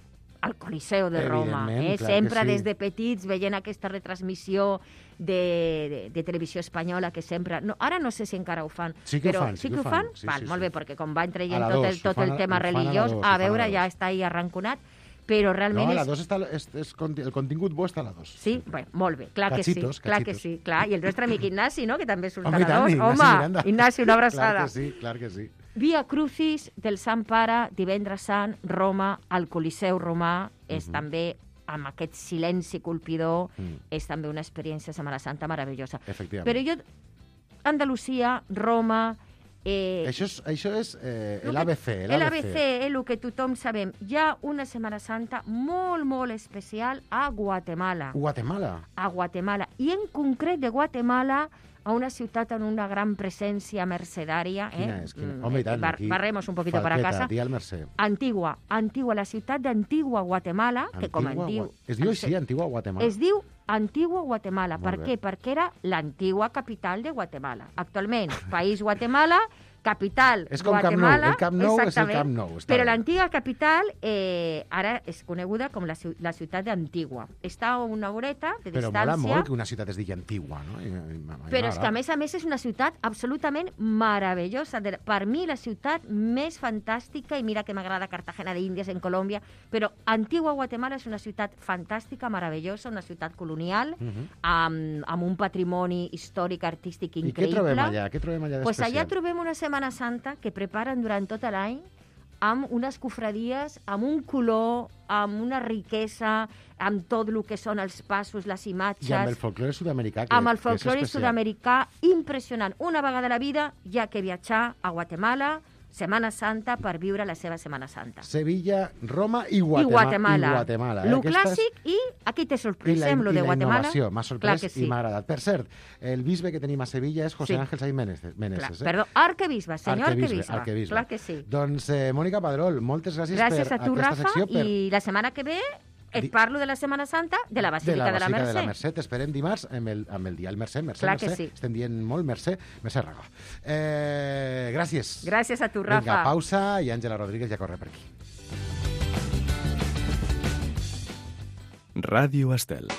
Speaker 6: al Coliseu de Roma. Eh? Sempre sí. Des de petits veient aquesta retransmissió de, de, de televisió espanyola que sempre... No, ara no sé si encara ho fan.
Speaker 2: Sí que
Speaker 6: però
Speaker 2: ho fan.
Speaker 6: Sí
Speaker 2: que ho fan?
Speaker 6: Sí, Val,
Speaker 2: sí,
Speaker 6: molt
Speaker 2: sí.
Speaker 6: bé, perquè com van traient
Speaker 2: tot
Speaker 6: dos, el, tot el tema religiós, a, a veure, ja està ahí arranconat, però realment...
Speaker 2: No, a
Speaker 6: és...
Speaker 2: la dos està, és, és, el contingut bo està a la dos.
Speaker 6: Sí? Bé, molt bé, clar
Speaker 2: cachitos,
Speaker 6: que sí. Clar
Speaker 2: cachitos.
Speaker 6: que sí, clar. I el nostre amic Ignasi, no?, que també surt
Speaker 2: Home,
Speaker 6: a la dos.
Speaker 2: Ignasi
Speaker 6: Home,
Speaker 2: Miranda.
Speaker 6: Ignasi, una abraçada.
Speaker 2: Clar que sí, clar que sí.
Speaker 6: Via Crucis del Sant Pare, divendres sant, Roma, al Coliseu romà, és uh-huh. també amb aquest silenci colpidor, mm. és també una experiència Setmana Santa meravellosa.
Speaker 2: Efectivament.
Speaker 6: Però jo, Andalusia, Roma... Eh,
Speaker 2: això és, això és eh, l'A B C.
Speaker 6: L'A B C, el que tothom sabem. Hi ha una Setmana Santa molt, molt especial a Guatemala.
Speaker 2: Guatemala?
Speaker 6: A Guatemala. I en concret de Guatemala, a una ciutat amb una gran presència mercedària. Eh?
Speaker 2: Quina és? Quina? Home, i tant,
Speaker 6: Bar
Speaker 2: aquí...
Speaker 6: Barremos un poquito para casa.
Speaker 2: Dia al Mercè.
Speaker 6: Antigua, Antigua, la ciutat d'Antigua, Guatemala,
Speaker 2: Antigua,
Speaker 6: que com en diu...
Speaker 2: Es diu així, Antigua, Guatemala?
Speaker 6: Es diu Antigua Guatemala.
Speaker 2: Molt
Speaker 6: per
Speaker 2: bé.
Speaker 6: què? Perquè era l'antigua capital de Guatemala. Actualment, país Guatemala, capital
Speaker 2: és com
Speaker 6: Guatemala.
Speaker 2: Camp Nou, el Camp Nou és el Camp Nou.
Speaker 6: Però l'antiga capital eh, ara és coneguda com la, la ciutat d'Antigua. Està a una horeta de
Speaker 2: però
Speaker 6: distància.
Speaker 2: Però mola molt que una ciutat es digui Antigua, no? I, i, i,
Speaker 6: però és que, a més a més, és una ciutat absolutament meravellosa. De, per mi, la ciutat més fantàstica, i mira que m'agrada Cartagena d'Índies en Colòmbia, però Antigua Guatemala és una ciutat fantàstica, meravellosa, una ciutat colonial, uh -huh. amb, amb un patrimoni històric, artístic increïble.
Speaker 2: I què trobem allà? Què trobem allà
Speaker 6: pues
Speaker 2: d'especial?
Speaker 6: Allà trobem una Setmana Santa que preparen durant tot l'any amb unes cofradies, amb un color, amb una riquesa, amb tot el que són els passos, les imatges...
Speaker 2: I amb el folclore sud-americà, que,
Speaker 6: amb el
Speaker 2: que
Speaker 6: folclore
Speaker 2: és
Speaker 6: sud-americà, impressionant. Una vegada a la vida hi ha que viatjar a Guatemala, Setmana Santa, per viure la seva Setmana Santa.
Speaker 2: Sevilla, Roma i Guatemala.
Speaker 6: I Guatemala.
Speaker 2: I Guatemala eh?
Speaker 6: Lo clàssic i aquí te sorpresem, lo de Guatemala.
Speaker 2: I la innovació, m'ha sorprès
Speaker 6: sí.
Speaker 2: i m'ha agradat. Per cert, el bisbe que tenim a Sevilla és José
Speaker 6: sí.
Speaker 2: Ángel Saiz Meneses. Eh?
Speaker 6: Perdó, arquebisbe, senyor
Speaker 2: arquebisbe,
Speaker 6: arquebisbe.
Speaker 2: arquebisbe.
Speaker 6: Clar que sí.
Speaker 2: Doncs, eh, Mònica Padrol, moltes gràcies,
Speaker 6: gràcies
Speaker 2: per
Speaker 6: a tu,
Speaker 2: aquesta
Speaker 6: Rafa,
Speaker 2: secció. Per...
Speaker 6: I la setmana que ve et parlo de la Setmana Santa de la Basílica de la,
Speaker 2: de la,
Speaker 6: Mercè.
Speaker 2: de la Mercè. T'esperem dimarts amb el, amb el dia del Mercè. Mercè,
Speaker 6: Clar
Speaker 2: Mercè.
Speaker 6: que sí.
Speaker 2: Estem dient molt Mercè, Mercè Raga. Eh, gràcies.
Speaker 6: Gràcies a tu, Rafa.
Speaker 2: Vinga, pausa i Àngela Rodríguez ja corre per aquí.
Speaker 5: Ràdio Estel.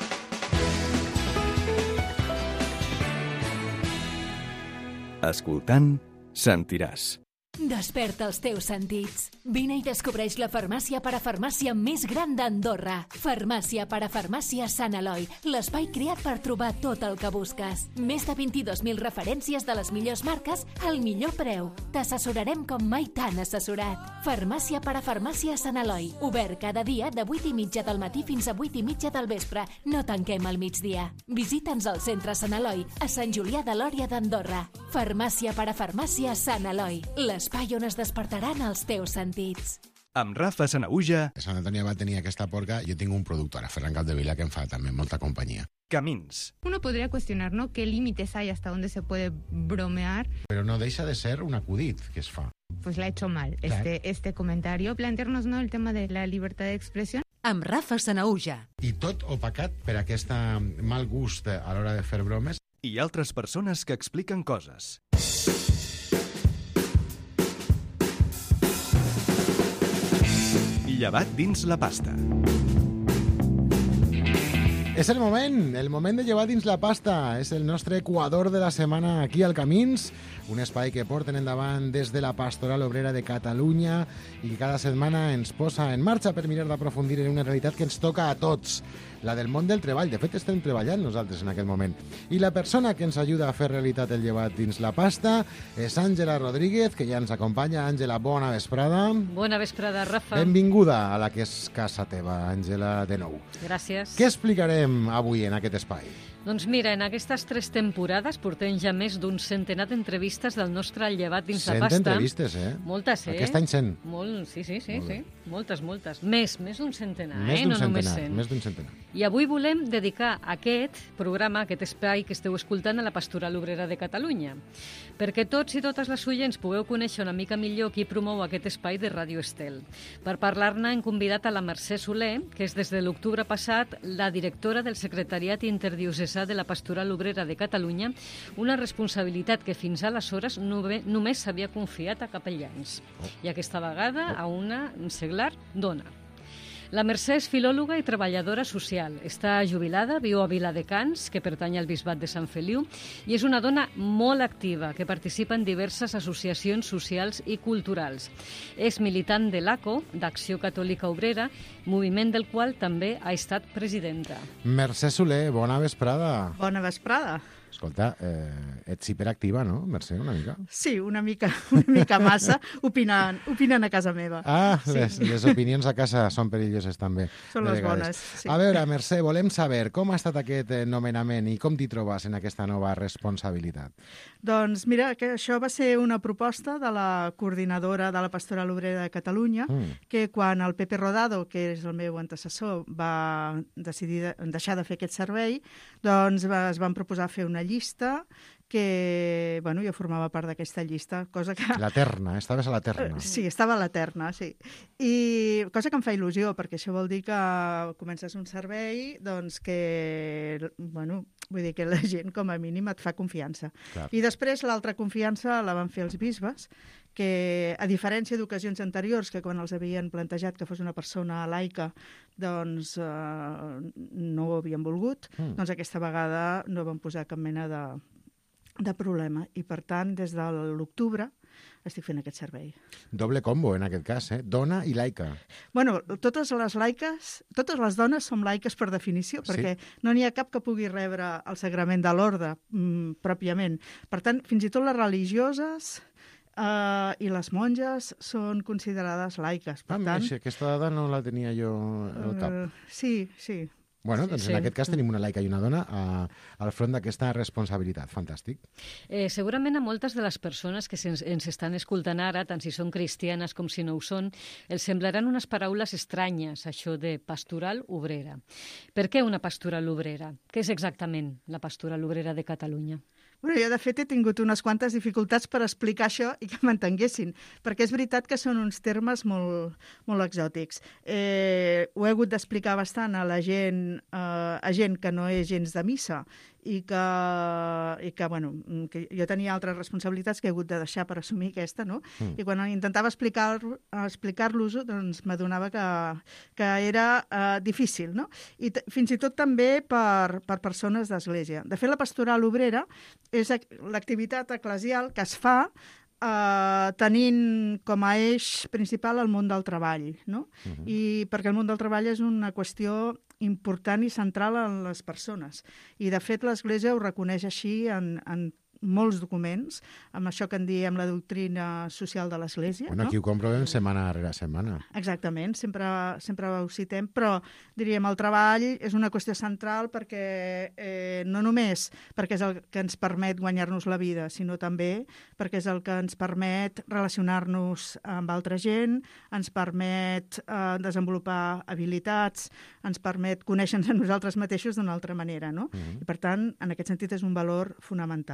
Speaker 5: Escoltant, sentiràs.
Speaker 7: Desperta els teus sentits. Vine i descobreix la farmàcia parafarmàcia més gran d'Andorra. Farmàcia parafarmàcia Sant Eloi, l'espai creat per trobar tot el que busques. Més de vint-i-dos mil referències de les millors marques al millor preu. T'assessorarem com mai t'han assessorat. Farmàcia parafarmàcia Sant Eloi, obert cada dia de vuit i mitja del matí fins a vuit i mitja del vespre. No tanquem al migdia. Visita'ns al centre Sant Eloi, a Sant Julià de Lòria d'Andorra. Farmàcia parafarmàcia Sant Eloi, l'espai on es despertaran els teus sentits.
Speaker 5: Amb Rafa Sanahuja.
Speaker 8: Sant Antoni va tenir aquesta porca. Jo tinc un productor, a Ferran Capdevila, que em fa també molta companyia.
Speaker 5: Camins.
Speaker 9: Uno podría cuestionar, ¿no?, qué límites hay hasta dónde se puede bromear.
Speaker 8: Però no deixa de ser un acudit que es fa.
Speaker 9: Pues la ha hecho mal este, este comentario. Plantearnos, ¿no?, el tema de la libertad de expresión.
Speaker 4: Amb Rafa Sanahuja.
Speaker 8: I tot opacat per aquest mal gust a l'hora de fer bromes.
Speaker 5: I altres persones que expliquen coses. Llevat dins la pasta.
Speaker 2: És el moment, el moment de llevar dins la pasta. És el nostre equador de la setmana aquí al Camins, un espai que porten endavant des de la Pastoral Obrera de Catalunya i que cada setmana ens posa en marxa per mirar d'aprofundir en una realitat que ens toca a tots, la del món del treball. De fet, estem treballant nosaltres en aquest moment. I la persona que ens ajuda a fer realitat el llevat dins la pasta és Àngela Rodríguez, que ja ens acompanya. Àngela, bona vesprada.
Speaker 10: Bona vesprada, Rafa.
Speaker 2: Benvinguda a la que és casa teva, Àngela, de nou.
Speaker 10: Gràcies.
Speaker 2: Què explicarem avui en aquest espai?
Speaker 10: Doncs mira, en aquestes tres temporades portem ja més d'un centenar d'entrevistes del nostre llevat dins la pasta.
Speaker 2: Cent entrevistes, eh?
Speaker 10: Moltes, eh?
Speaker 2: Aquest any cent.
Speaker 10: Molt, sí, sí, sí,
Speaker 2: Molt
Speaker 10: sí. Moltes, moltes. Més, més d'un centenar,
Speaker 2: més
Speaker 10: eh?
Speaker 2: D'un
Speaker 10: No
Speaker 2: centenar,
Speaker 10: només cent.
Speaker 2: més d'un centenar.
Speaker 10: I avui volem dedicar aquest programa, aquest espai que esteu escoltant a la Pastoral Obrera de Catalunya, perquè tots i totes les oients pugueu conèixer una mica millor qui promou aquest espai de Ràdio Estel. Per parlar-ne hem convidat a la Mercè Soler, que és des de l'octubre passat la directora del Secretariat Interdiocesà de la Pastoral Obrera de Catalunya, una responsabilitat que fins aleshores només s'havia confiat a capellans. I aquesta vegada a una seglar dona. La Mercè és filòloga i treballadora social. Està jubilada, viu a Viladecans, que pertany al Bisbat de Sant Feliu, i és una dona molt activa, que participa en diverses associacions socials i culturals. És militant de l'A C O, d'Acció Catòlica Obrera, moviment del qual també ha estat presidenta.
Speaker 2: Mercè Soler, bona vesprada.
Speaker 11: Bona vesprada.
Speaker 2: Escolta, eh, ets hiperactiva, no, Mercè, una mica?
Speaker 11: Sí, una mica, una mica massa, opinant, opinant a casa meva.
Speaker 2: Ah,
Speaker 11: sí.
Speaker 2: les, les opinions a casa són perilloses també.
Speaker 11: Són les bones, sí.
Speaker 2: A veure, Mercè, volem saber com ha estat aquest nomenament i com t'hi trobes en aquesta nova responsabilitat.
Speaker 11: Doncs mira, que això va ser una proposta de la coordinadora de la Pastoral Obrera de Catalunya, mm. que quan el Pepe Rodado, que és el meu antecessor, va decidir de, deixar de fer aquest servei, doncs va, es van proposar fer una llista que, bueno, jo formava part d'aquesta llista, cosa que...
Speaker 2: La terna, estaves a la terna.
Speaker 11: Sí, estava a la terna, sí. I cosa que em fa il·lusió, perquè això vol dir que comences un servei, doncs que, bueno, vull dir que la gent, com a mínim, et fa confiança. Clar. I després l'altra confiança la van fer els bisbes, que, a diferència d'ocasions anteriors, que quan els havien plantejat que fos una persona laica, doncs eh, no ho havien volgut, mm. doncs aquesta vegada no van posar cap mena de, de problema. I, per tant, des de l'octubre estic fent aquest servei.
Speaker 2: Doble combo, en aquest cas, eh? Dona i laica.
Speaker 11: Bueno, totes les laiques, totes les dones som laiques per definició, perquè sí? No n'hi ha cap que pugui rebre el sagrament de l'orde mm, pròpiament. Per tant, fins i tot les religioses... Uh, i les monges són considerades laiques. Per
Speaker 2: ah,
Speaker 11: tant,
Speaker 2: mira, aquesta dada no la tenia jo al cap.
Speaker 11: Uh, sí, sí.
Speaker 2: Bueno,
Speaker 10: sí,
Speaker 2: doncs
Speaker 10: sí.
Speaker 2: En aquest cas tenim una laica i una dona a, al front d'aquesta responsabilitat. Fantàstic.
Speaker 10: Eh, segurament a moltes de les persones que ens, ens estan escoltant ara, tant si són cristianes com si no ho són, els semblaran unes paraules estranyes, això de pastoral obrera. Per què una pastoral obrera? Què és exactament la pastoral obrera de Catalunya?
Speaker 11: Bueno, jo, de fet, he tingut unes quantes dificultats per explicar això i que m'entenguessin, perquè és veritat que són uns termes molt, molt exòtics. Eh, ho he hagut d'explicar bastant a la gent, eh, a gent que no és gens de missa i que, i que, bueno, que jo tenia altres responsabilitats que he hagut de deixar per assumir aquesta, no? Mm. I quan intentava explicar, explicar-los, doncs m'adonava que, que era eh, difícil, no? I fins i tot també per, per persones d'església. De fet, la pastoral obrera és l'activitat eclesial que es fa Uh, tenint com a eix principal el món del treball, no? Uh-huh. I perquè el món del treball és una qüestió important i central en les persones. I, de fet, l'Església ho reconeix així en, en molts documents, amb això que en diem la doctrina social de l'Església.
Speaker 2: Bueno,
Speaker 11: no?
Speaker 2: Aquí ho comprovem setmana rere setmana.
Speaker 11: Exactament, sempre, sempre ho citem, però diríem el treball és una qüestió central perquè eh, no només perquè és el que ens permet guanyar-nos la vida, sinó també perquè és el que ens permet relacionar-nos amb altra gent, ens permet eh, desenvolupar habilitats, ens permet conèixer-nos a nosaltres mateixos d'una altra manera, no? Uh-huh. I per tant, en aquest sentit és un valor fonamental.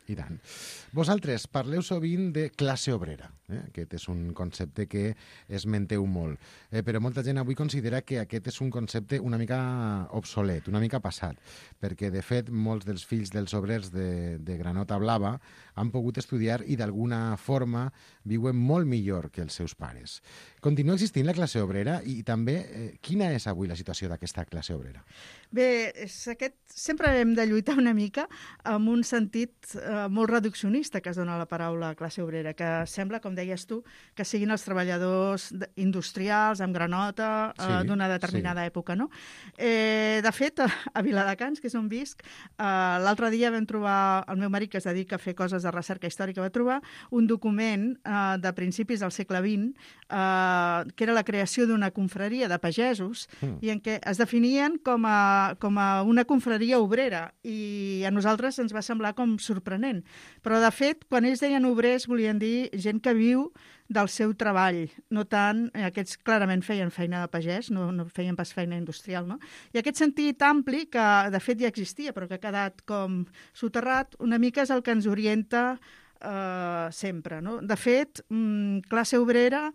Speaker 2: I tant. Vosaltres parleu sovint de classe obrera. Eh? Aquest és un concepte que esmenteu molt. Eh, però molta gent avui considera que aquest és un concepte una mica obsolet, una mica passat, perquè, de fet, molts dels fills dels obrers de, de Granota Blava han pogut estudiar i, d'alguna forma, viuen molt millor que els seus pares. Continua existint la classe obrera i, també, eh, quina és avui la situació d'aquesta classe obrera?
Speaker 11: Bé, és aquest... sempre hem de lluitar una mica amb un sentit eh, molt reduccionista que es dona a la paraula classe obrera, que sembla, com deies tu, que siguin els treballadors industrials amb granota eh, sí, d'una determinada sí. època, no? Eh, de fet, a, a Viladecans, que és on visc, eh, l'altre dia vam trobar, el meu marit, que es dedica a fer coses de recerca històrica, va trobar un document eh, de principis del segle vint, eh, que era la creació d'una confraria de pagesos, mm. i en què es definien com a, com a una confraria obrera, i a nosaltres ens va semblar com sorprenent. Però, de fet, quan ells deien obrers, volien dir gent que viu del seu treball, no tant... Aquests clarament feien feina de pagès, no, no feien pas feina industrial, no? I aquest sentit ampli, que de fet ja existia, però que ha quedat com soterrat, una mica és el que ens orienta eh, sempre, no? De fet, mmm, classe obrera...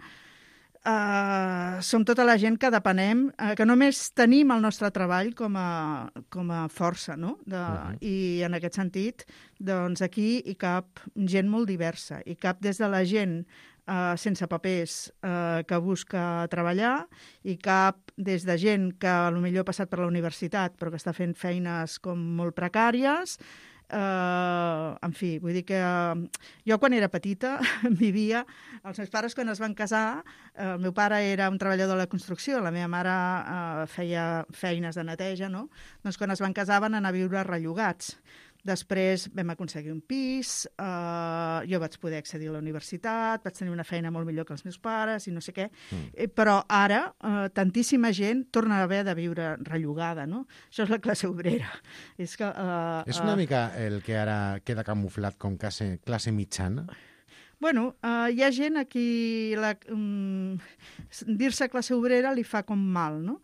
Speaker 11: Uh, som tota la gent que depenem, uh, que només tenim el nostre treball com a, com a força, no? De, uh-huh. I en aquest sentit, doncs aquí hi cap gent molt diversa. Hi cap des de la gent uh, sense papers uh, que busca treballar, hi cap des de gent que potser ha passat per la universitat però que està fent feines com molt precàries. Uh, en fi, vull dir que uh, jo quan era petita vivia, els meus pares quan es van casar, uh, el meu pare era un treballador de la construcció, la meva mare uh, feia feines de neteja, no? Doncs quan es van casar van anar a viure rellogats. Després vam aconseguir un pis, eh, jo vaig poder accedir a la universitat, vaig tenir una feina molt millor que els meus pares i no sé què, mm. eh, però ara eh, tantíssima gent torna a haver de viure rellogada, no? Això és la classe obrera. És, que, eh,
Speaker 2: és una eh... mica el que ara queda camuflat com classe, classe mitjana?
Speaker 11: Bueno, eh, hi ha gent a qui la, um, dir-se classe obrera li fa com mal, no?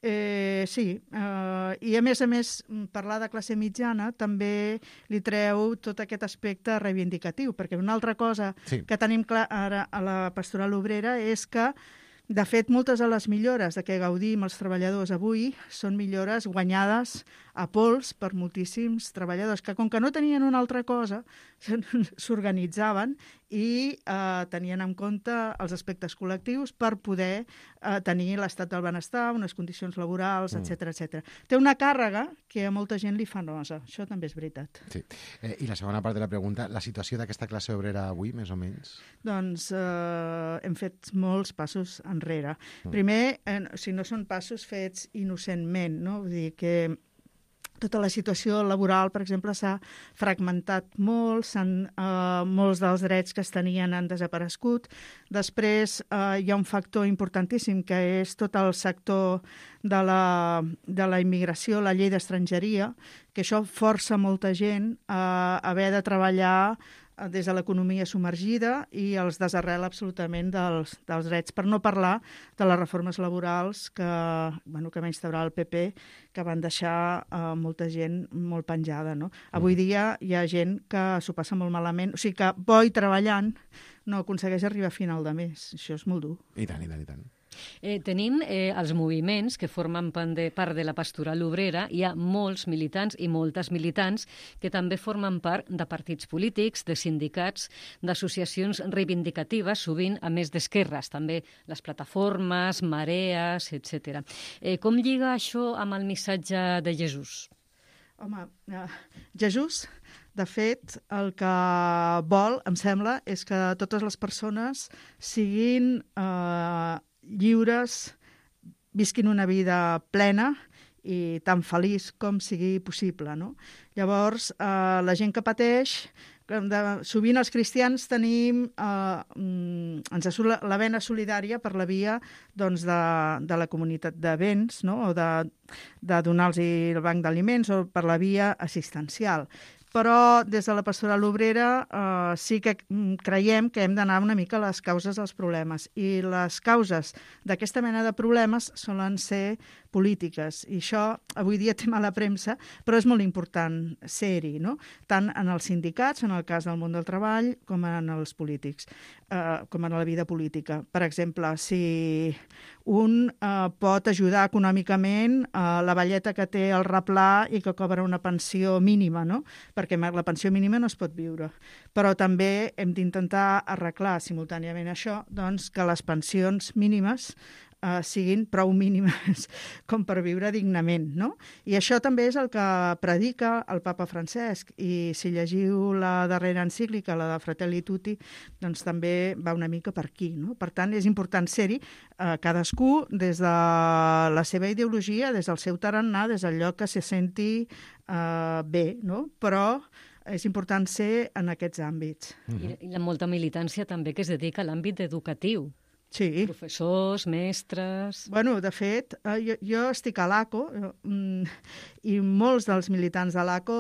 Speaker 11: Eh, sí, eh, i a més a més parlar de classe mitjana també li treu tot aquest aspecte reivindicatiu, perquè una altra cosa sí. que tenim clar ara a la pastoral obrera és que, de fet, moltes de les millores de què gaudim els treballadors avui són millores guanyades a pols per moltíssims treballadors, que com que no tenien una altra cosa, s'organitzaven i eh, tenien en compte els aspectes col·lectius per poder eh, tenir l'estat del benestar, unes condicions laborals, mm. etcètera, etcètera. Té una càrrega que a molta gent li fa nosa. Això també és veritat.
Speaker 2: Sí. Eh, I la segona part de la pregunta, la situació d'aquesta classe obrera avui, més o menys?
Speaker 11: Doncs eh, hem fet molts passos enrere. Mm. Primer, eh, si no són passos fets innocentment, no? Vull dir que tota la situació laboral, per exemple, s'ha fragmentat molt, eh, molts dels drets que es tenien han desaparegut. Després eh, hi ha un factor importantíssim, que és tot el sector de la, de la immigració, la llei d'estrangeria, que això força molta gent a haver de treballar des de l'economia submergida i els desarrela absolutament dels, dels drets, per no parlar de les reformes laborals que, bueno, que va instaurar el P P, que van deixar eh, molta gent molt penjada, no? Avui dia hi ha gent que s'ho passa molt malament, o sigui que bo i treballant no aconsegueix arribar a final de mes. Això és molt dur.
Speaker 2: I tant, i tant, i tant.
Speaker 10: Eh, tenim eh, els moviments que formen part de la pastoral obrera. Hi ha molts militants i moltes militants que també formen part de partits polítics, de sindicats, d'associacions reivindicatives, sovint a més d'esquerres, també les plataformes, marees, etcètera. Eh, com lliga això amb el missatge de Jesús?
Speaker 11: Home, eh, Jesús, de fet, el que vol, em sembla, és que totes les persones siguin eh, lliures, visquin una vida plena i tan feliç com sigui possible, no? Llavors, eh, la gent que pateix, de, sovint els cristians tenim eh, ens surt la, la vena solidària per la via doncs, de, de la comunitat de béns, no? O de, de donar-los el banc d'aliments, o per la via assistencial. però des de la pastoral obrera eh, sí que creiem que hem d'anar una mica a les causes dels problemes. I les causes d'aquesta mena de problemes solen ser polítiques. I això avui dia té mala premsa, però és molt important ser-hi, no? Tant en els sindicats, en el cas del món del treball, com en els polítics, eh, com en la vida política. Per exemple, si un eh, pot ajudar econòmicament a la velleta que té el replà i que cobra una pensió mínima, no? Perquè la pensió mínima no es pot viure. Però també hem d'intentar arreglar simultàniament això, doncs, que les pensions mínimes Uh, siguin prou mínimes com per viure dignament, no? I això també és el que predica el papa Francesc, i si llegiu la darrera encíclica, la de Fratelli Tutti, doncs també va una mica per aquí, no? Per tant, és important ser-hi uh, cadascú des de la seva ideologia, des del seu tarannà, des del lloc que se senti uh, bé, no? Però és important ser en aquests àmbits.
Speaker 10: I, i la molta militància també que es dedica a l'àmbit educatiu.
Speaker 11: Sí.
Speaker 10: Professors, mestres...
Speaker 11: Bueno, de fet, eh, jo, jo estic a l'A C O eh, i molts dels militants de l'A C O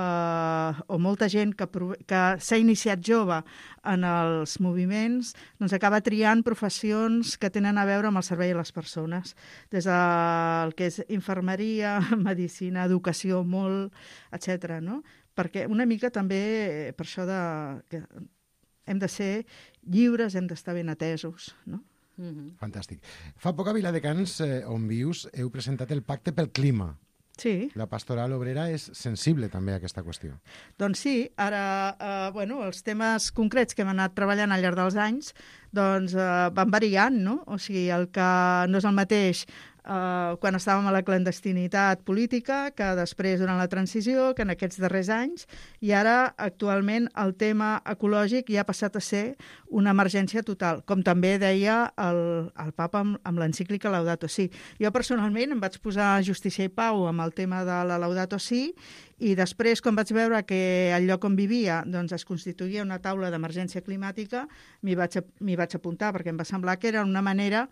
Speaker 11: eh, o molta gent que, que s'ha iniciat jove en els moviments doncs acaba triant professions que tenen a veure amb el servei a les persones. Des del que és infermeria, medicina, educació, molt, etcètera, no? Perquè una mica també per això de... que hem de ser lliures, hem d'estar ben atesos, no?
Speaker 2: Mm-hmm. Fantàstic. Fa poc a Viladecans, eh, on vius, heu presentat el Pacte pel Clima.
Speaker 11: Sí.
Speaker 2: La pastoral obrera és sensible també a aquesta qüestió.
Speaker 11: Doncs sí, ara, eh, bueno, els temes concrets que hem anat treballant al llarg dels anys doncs eh, van variant, no? O sigui, el que no és el mateix Uh, quan estàvem a la clandestinitat política, que després durant la transició, que en aquests darrers anys, i ara actualment el tema ecològic ja ha passat a ser una emergència total, com també deia el, el papa amb, amb l'encíclica Laudato Si. Jo personalment em vaig posar justícia i pau amb el tema de la Laudato Si, i després, quan vaig veure que el lloc on vivia doncs, es constituïa una taula d'emergència climàtica, m'hi vaig, m'hi vaig apuntar, perquè em va semblar que era una manera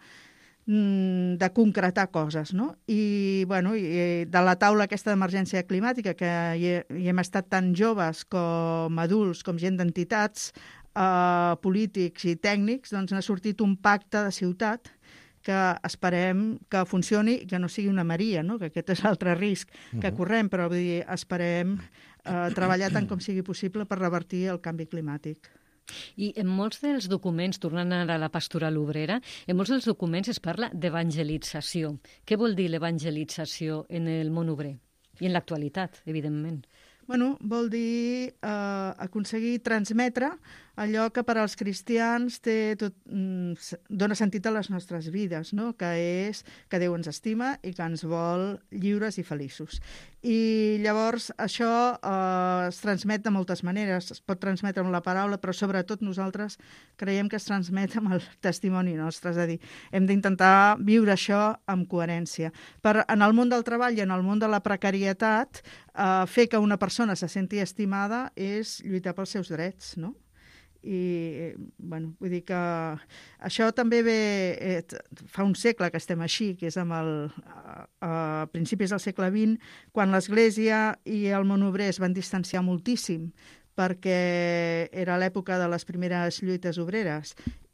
Speaker 11: de concretar coses, no? I, bueno, i de la taula aquesta d'emergència climàtica, que hi, hi hem estat tant joves com adults, com gent d'entitats, eh, polítics i tècnics, doncs n'ha sortit un pacte de ciutat que esperem que funcioni i que no sigui una maria, no? Que aquest és l'altre risc que correm, però vull dir, esperem eh, treballar tant com sigui possible per revertir el canvi climàtic.
Speaker 10: I en molts dels documents, tornant ara a la pastoral obrera, en molts dels documents es parla d'evangelització. Què vol dir l'evangelització en el món obrer? I en l'actualitat, evidentment.
Speaker 11: Bueno, vol dir eh, aconseguir transmetre allò que per als cristians té tot, mm, dona sentit a les nostres vides, no? Que és que Déu ens estima i que ens vol lliures i feliços. I llavors això eh, es transmet de moltes maneres. Es pot transmetre amb la paraula, però sobretot nosaltres creiem que es transmet amb el testimoni nostre. És a dir, hem d'intentar viure això amb coherència. Per, en el món del treball i en el món de la precarietat, eh, fer que una persona se senti estimada és lluitar pels seus drets, no? I, bueno, vull dir que això també ve, eh, fa un segle que estem així, que és amb el, a, a principis del segle vint, quan l'Església i el món obrer es van distanciar moltíssim, perquè era l'època de les primeres lluites obreres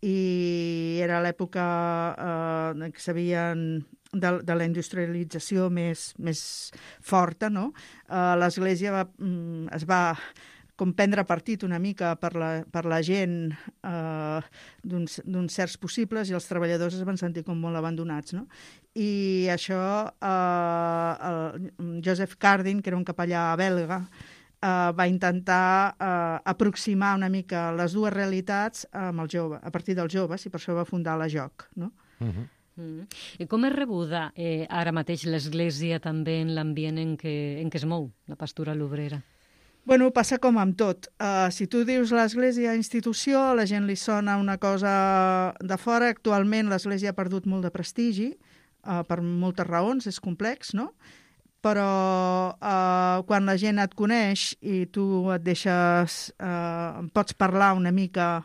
Speaker 11: i era l'època eh, que s'havien de, de la industrialització més, més forta, no? Eh, L'Església va, es va com prendre partit una mica per la, per la gent eh, d'uns certs possibles i els treballadors es van sentir com molt abandonats, no? I això, eh, el Joseph Cardin, que era un capellà belga, eh, va intentar eh, aproximar una mica les dues realitats amb el jove, a partir dels joves, i per això va fundar la J O C, no?
Speaker 10: Uh-huh. Mm. I com és rebuda eh, ara mateix l'Església també en l'ambient en què, en què es mou, la pastoral obrera?
Speaker 11: Bueno, passa com amb tot. Uh, si tu dius l'Església institució, a la gent li sona una cosa de fora. Actualment l'Església ha perdut molt de prestigi, uh, per moltes raons, és complex, no? Però uh, quan la gent et coneix i tu et deixes, uh, pots parlar una mica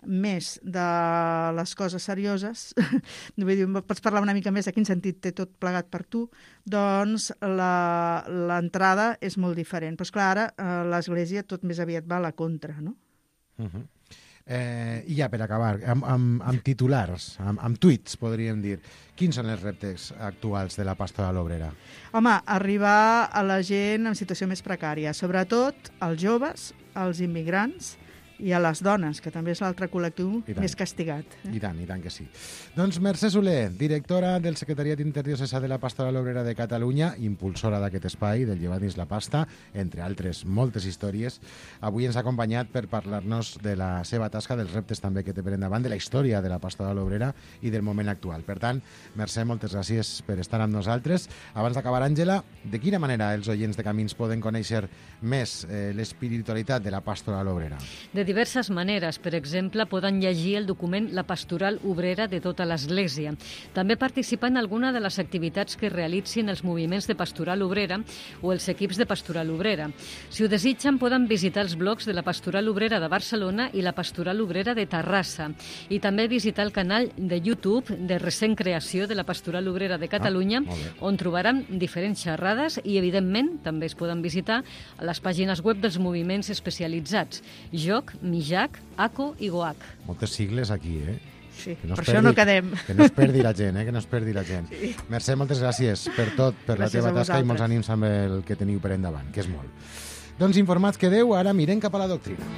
Speaker 11: més de les coses serioses, vull dir, pots parlar una mica més de quin sentit té tot plegat per tu, doncs l'entrada és molt diferent. Però, esclar, ara eh, l'Església tot més aviat va a la contra, no?
Speaker 2: Uh-huh. Eh, I ja per acabar, amb, amb, amb titulars, amb, amb tuits, podríem dir, quins són els reptes actuals de la Pastoral Obrera?
Speaker 11: Home, arribar a la gent en situació més precària, sobretot als joves, als immigrants i a les dones, que també és l'altre col·lectiu més castigat. Eh?
Speaker 2: I tant, i tant que sí. Doncs Mercè Soler, directora del Secretariat Interdiocesà de la Pastoral Obrera de Catalunya, impulsora d'aquest espai, del Llevat dins la pasta, entre altres moltes històries, avui ens ha acompanyat per parlar-nos de la seva tasca, dels reptes també que té per endavant, de la història de la Pastoral Obrera i del moment actual. Per tant, Mercè, moltes gràcies per estar amb nosaltres. Abans d'acabar, Àngela, de quina manera els oients de Camins poden conèixer més eh, l'espiritualitat de la Pastoral Obrera?
Speaker 10: De diverses maneres. Per exemple, poden llegir el document La Pastoral Obrera de tota l'Església. També participar en alguna de les activitats que realitzin els moviments de Pastoral Obrera o els equips de Pastoral Obrera. Si ho desitgen, poden visitar els blogs de la Pastoral Obrera de Barcelona i la Pastoral Obrera de Terrassa. I també visitar el canal de YouTube de recent creació de la Pastoral Obrera de Catalunya, ah, on trobaran diferents xerrades i, evidentment, també es poden visitar a les pàgines web dels moviments especialitzats Joc, Mijac, A C O i GOAC.
Speaker 2: Moltes sigles aquí, eh?
Speaker 11: Sí, no per perdi, això no quedem.
Speaker 2: Que no es perdi la gent, eh? Que no es perdi la gent. Sí. Mercè, moltes gràcies per tot, per gràcies la teva tasca i molts ànims amb el que teniu per endavant, que és molt. Doncs informats quedeu, ara mirem cap a la doctrina.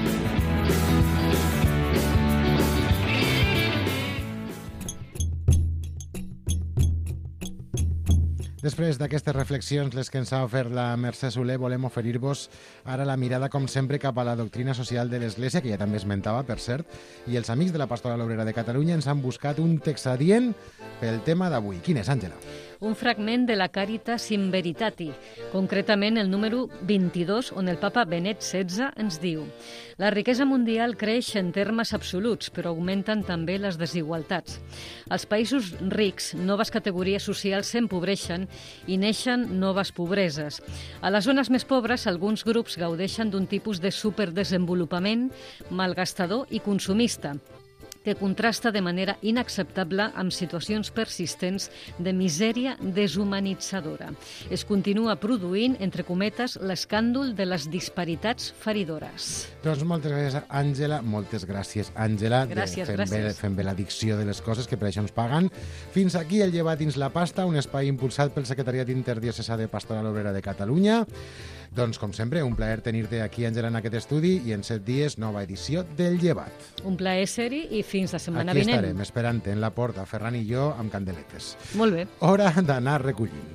Speaker 2: Després d'aquestes reflexions, les que ens ha ofert la Mercè Soler, volem oferir-vos ara la mirada, com sempre, cap a la doctrina social de l'Església, que ja també esmentava, per cert, i els amics de la Pastoral Obrera de Catalunya ens han buscat un text adient pel tema d'avui. Quin és, Àngela?
Speaker 10: Un fragment de la Caritas in Veritati, concretament el número vint-i-dos, on el papa Benet setze ens diu: la riquesa mundial creix en termes absoluts, però augmenten també les desigualtats. Als països rics, noves categories socials s'empobreixen i neixen noves pobreses. A les zones més pobres, alguns grups gaudeixen d'un tipus de superdesenvolupament malgastador i consumista, que contrasta de manera inacceptable amb situacions persistents de misèria deshumanitzadora. Es continua produint, entre cometes, l'escàndol de les disparitats feridores.
Speaker 2: Doncs moltes gràcies, Àngela. Moltes gràcies, Àngela.
Speaker 10: Gràcies,
Speaker 2: fem
Speaker 10: gràcies.
Speaker 2: Bé, fem bé l'addicció de les coses, que per això ens paguen. Fins aquí el Llevat dins la pasta, un espai impulsat pel Secretariat Interdiocesà de Pastoral Obrera de Catalunya. Doncs, com sempre, un plaer tenir-te aquí, Àngela, en aquest estudi, i en set dies, nova edició del Llevat.
Speaker 10: Un plaer ser-hi i fins la setmana
Speaker 2: aquí
Speaker 10: vinent.
Speaker 2: Aquí estarem, esperant-te en la porta, Ferran i jo, amb candeletes.
Speaker 10: Molt bé.
Speaker 2: Hora d'anar recollint.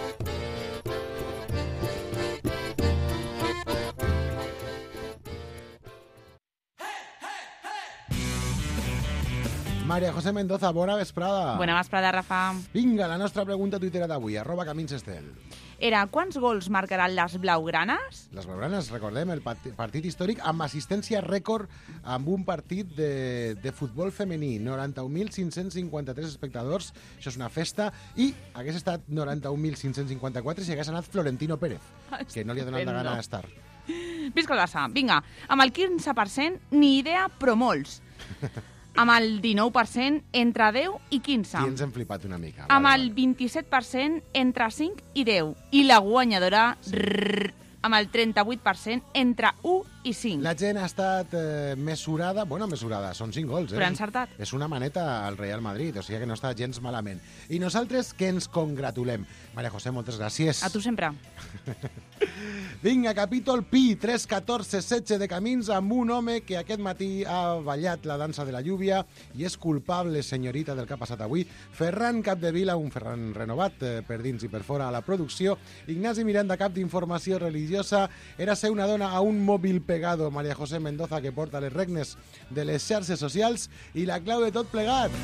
Speaker 2: María José Mendoza, bona vesprada.
Speaker 12: Bona vesprada, Rafa.
Speaker 2: Vinga, la nostra pregunta tuitera d'avui, arroba Camins Estel.
Speaker 12: Era, quants gols marcaran les blaugranes?
Speaker 2: Les blaugranes, recordem, el partit històric amb assistència rècord amb un partit de, de futbol femení. noranta-un mil cinc-cents cinquanta-tres espectadors, això és una festa, i hagués estat noranta-un mil cinc-cents cinquanta-quatre si hagués anat Florentino Pérez, que no li ha donat la gana d'estar.
Speaker 12: Visca el Barça. Vinga, amb el quinze per cent, ni idea, però molts. Amb el dinou per cent, entre deu i quinze.
Speaker 2: Aquí ens hem flipat una mica.
Speaker 12: Amb el vint-i-set per cent, entre cinc i deu. I la guanyadora, sí. rrr, amb el trenta-vuit per cent, entre u i cinc.
Speaker 2: La gent ha estat eh, mesurada, bueno, mesurada, són cinc gols. Eh?
Speaker 12: Però ha encertat.
Speaker 2: És una maneta al Real Madrid, o sigui que no està gens malament. I nosaltres que ens congratulem. María José, moltes gràcies.
Speaker 12: A tu sempre.
Speaker 2: Vinga, capítol Pi, tres catorze setze de Camins, amb un home que aquest matí ha ballat la dansa de la lluvia i és culpable, senyorita, del que ha passat avui. Ferran Capdevila, un Ferran renovat eh, per dins i per fora a la producció. Ignasi Miranda, cap d'informació religiosa. Era ser una dona a un mòbil pegado. María José Mendoza, que porta les regnes de les xarxes socials i la clau de tot plegat.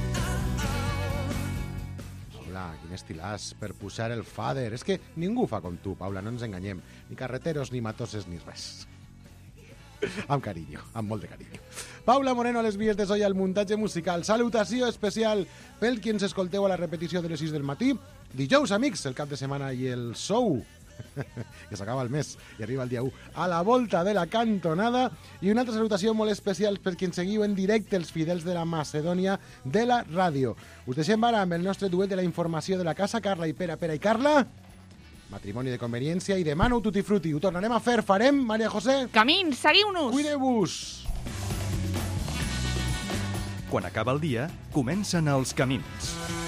Speaker 2: Quin estilàs per pujar el fader. És que ningú fa com tu, Paula, no ens enganyem. Ni carreteros, ni matoses, ni res. Amb carinyo, amb molt de carinyo. Paula Moreno a les vies de so i al muntatge musical. Salutació especial pel qui ens escolteu a la repetició de les sis del matí. Dijous, amics, el cap de setmana i el sou que s'acaba el mes i arriba el dia u. A la volta de la cantonada. I una altra salutació molt especial per qui ens seguiu en directe, els fidels de la Macedònia de la ràdio. Us deixem ara amb el nostre duet de la informació de la casa, Carla i Pere, Pere i Carla. Matrimoni de conveniència i demano tutti frutti. Ho tornarem a fer, farem, Maria José?
Speaker 12: Camins, seguiu-nos!
Speaker 2: Cuideu-vos!
Speaker 5: Quan acaba el dia, comencen els camins.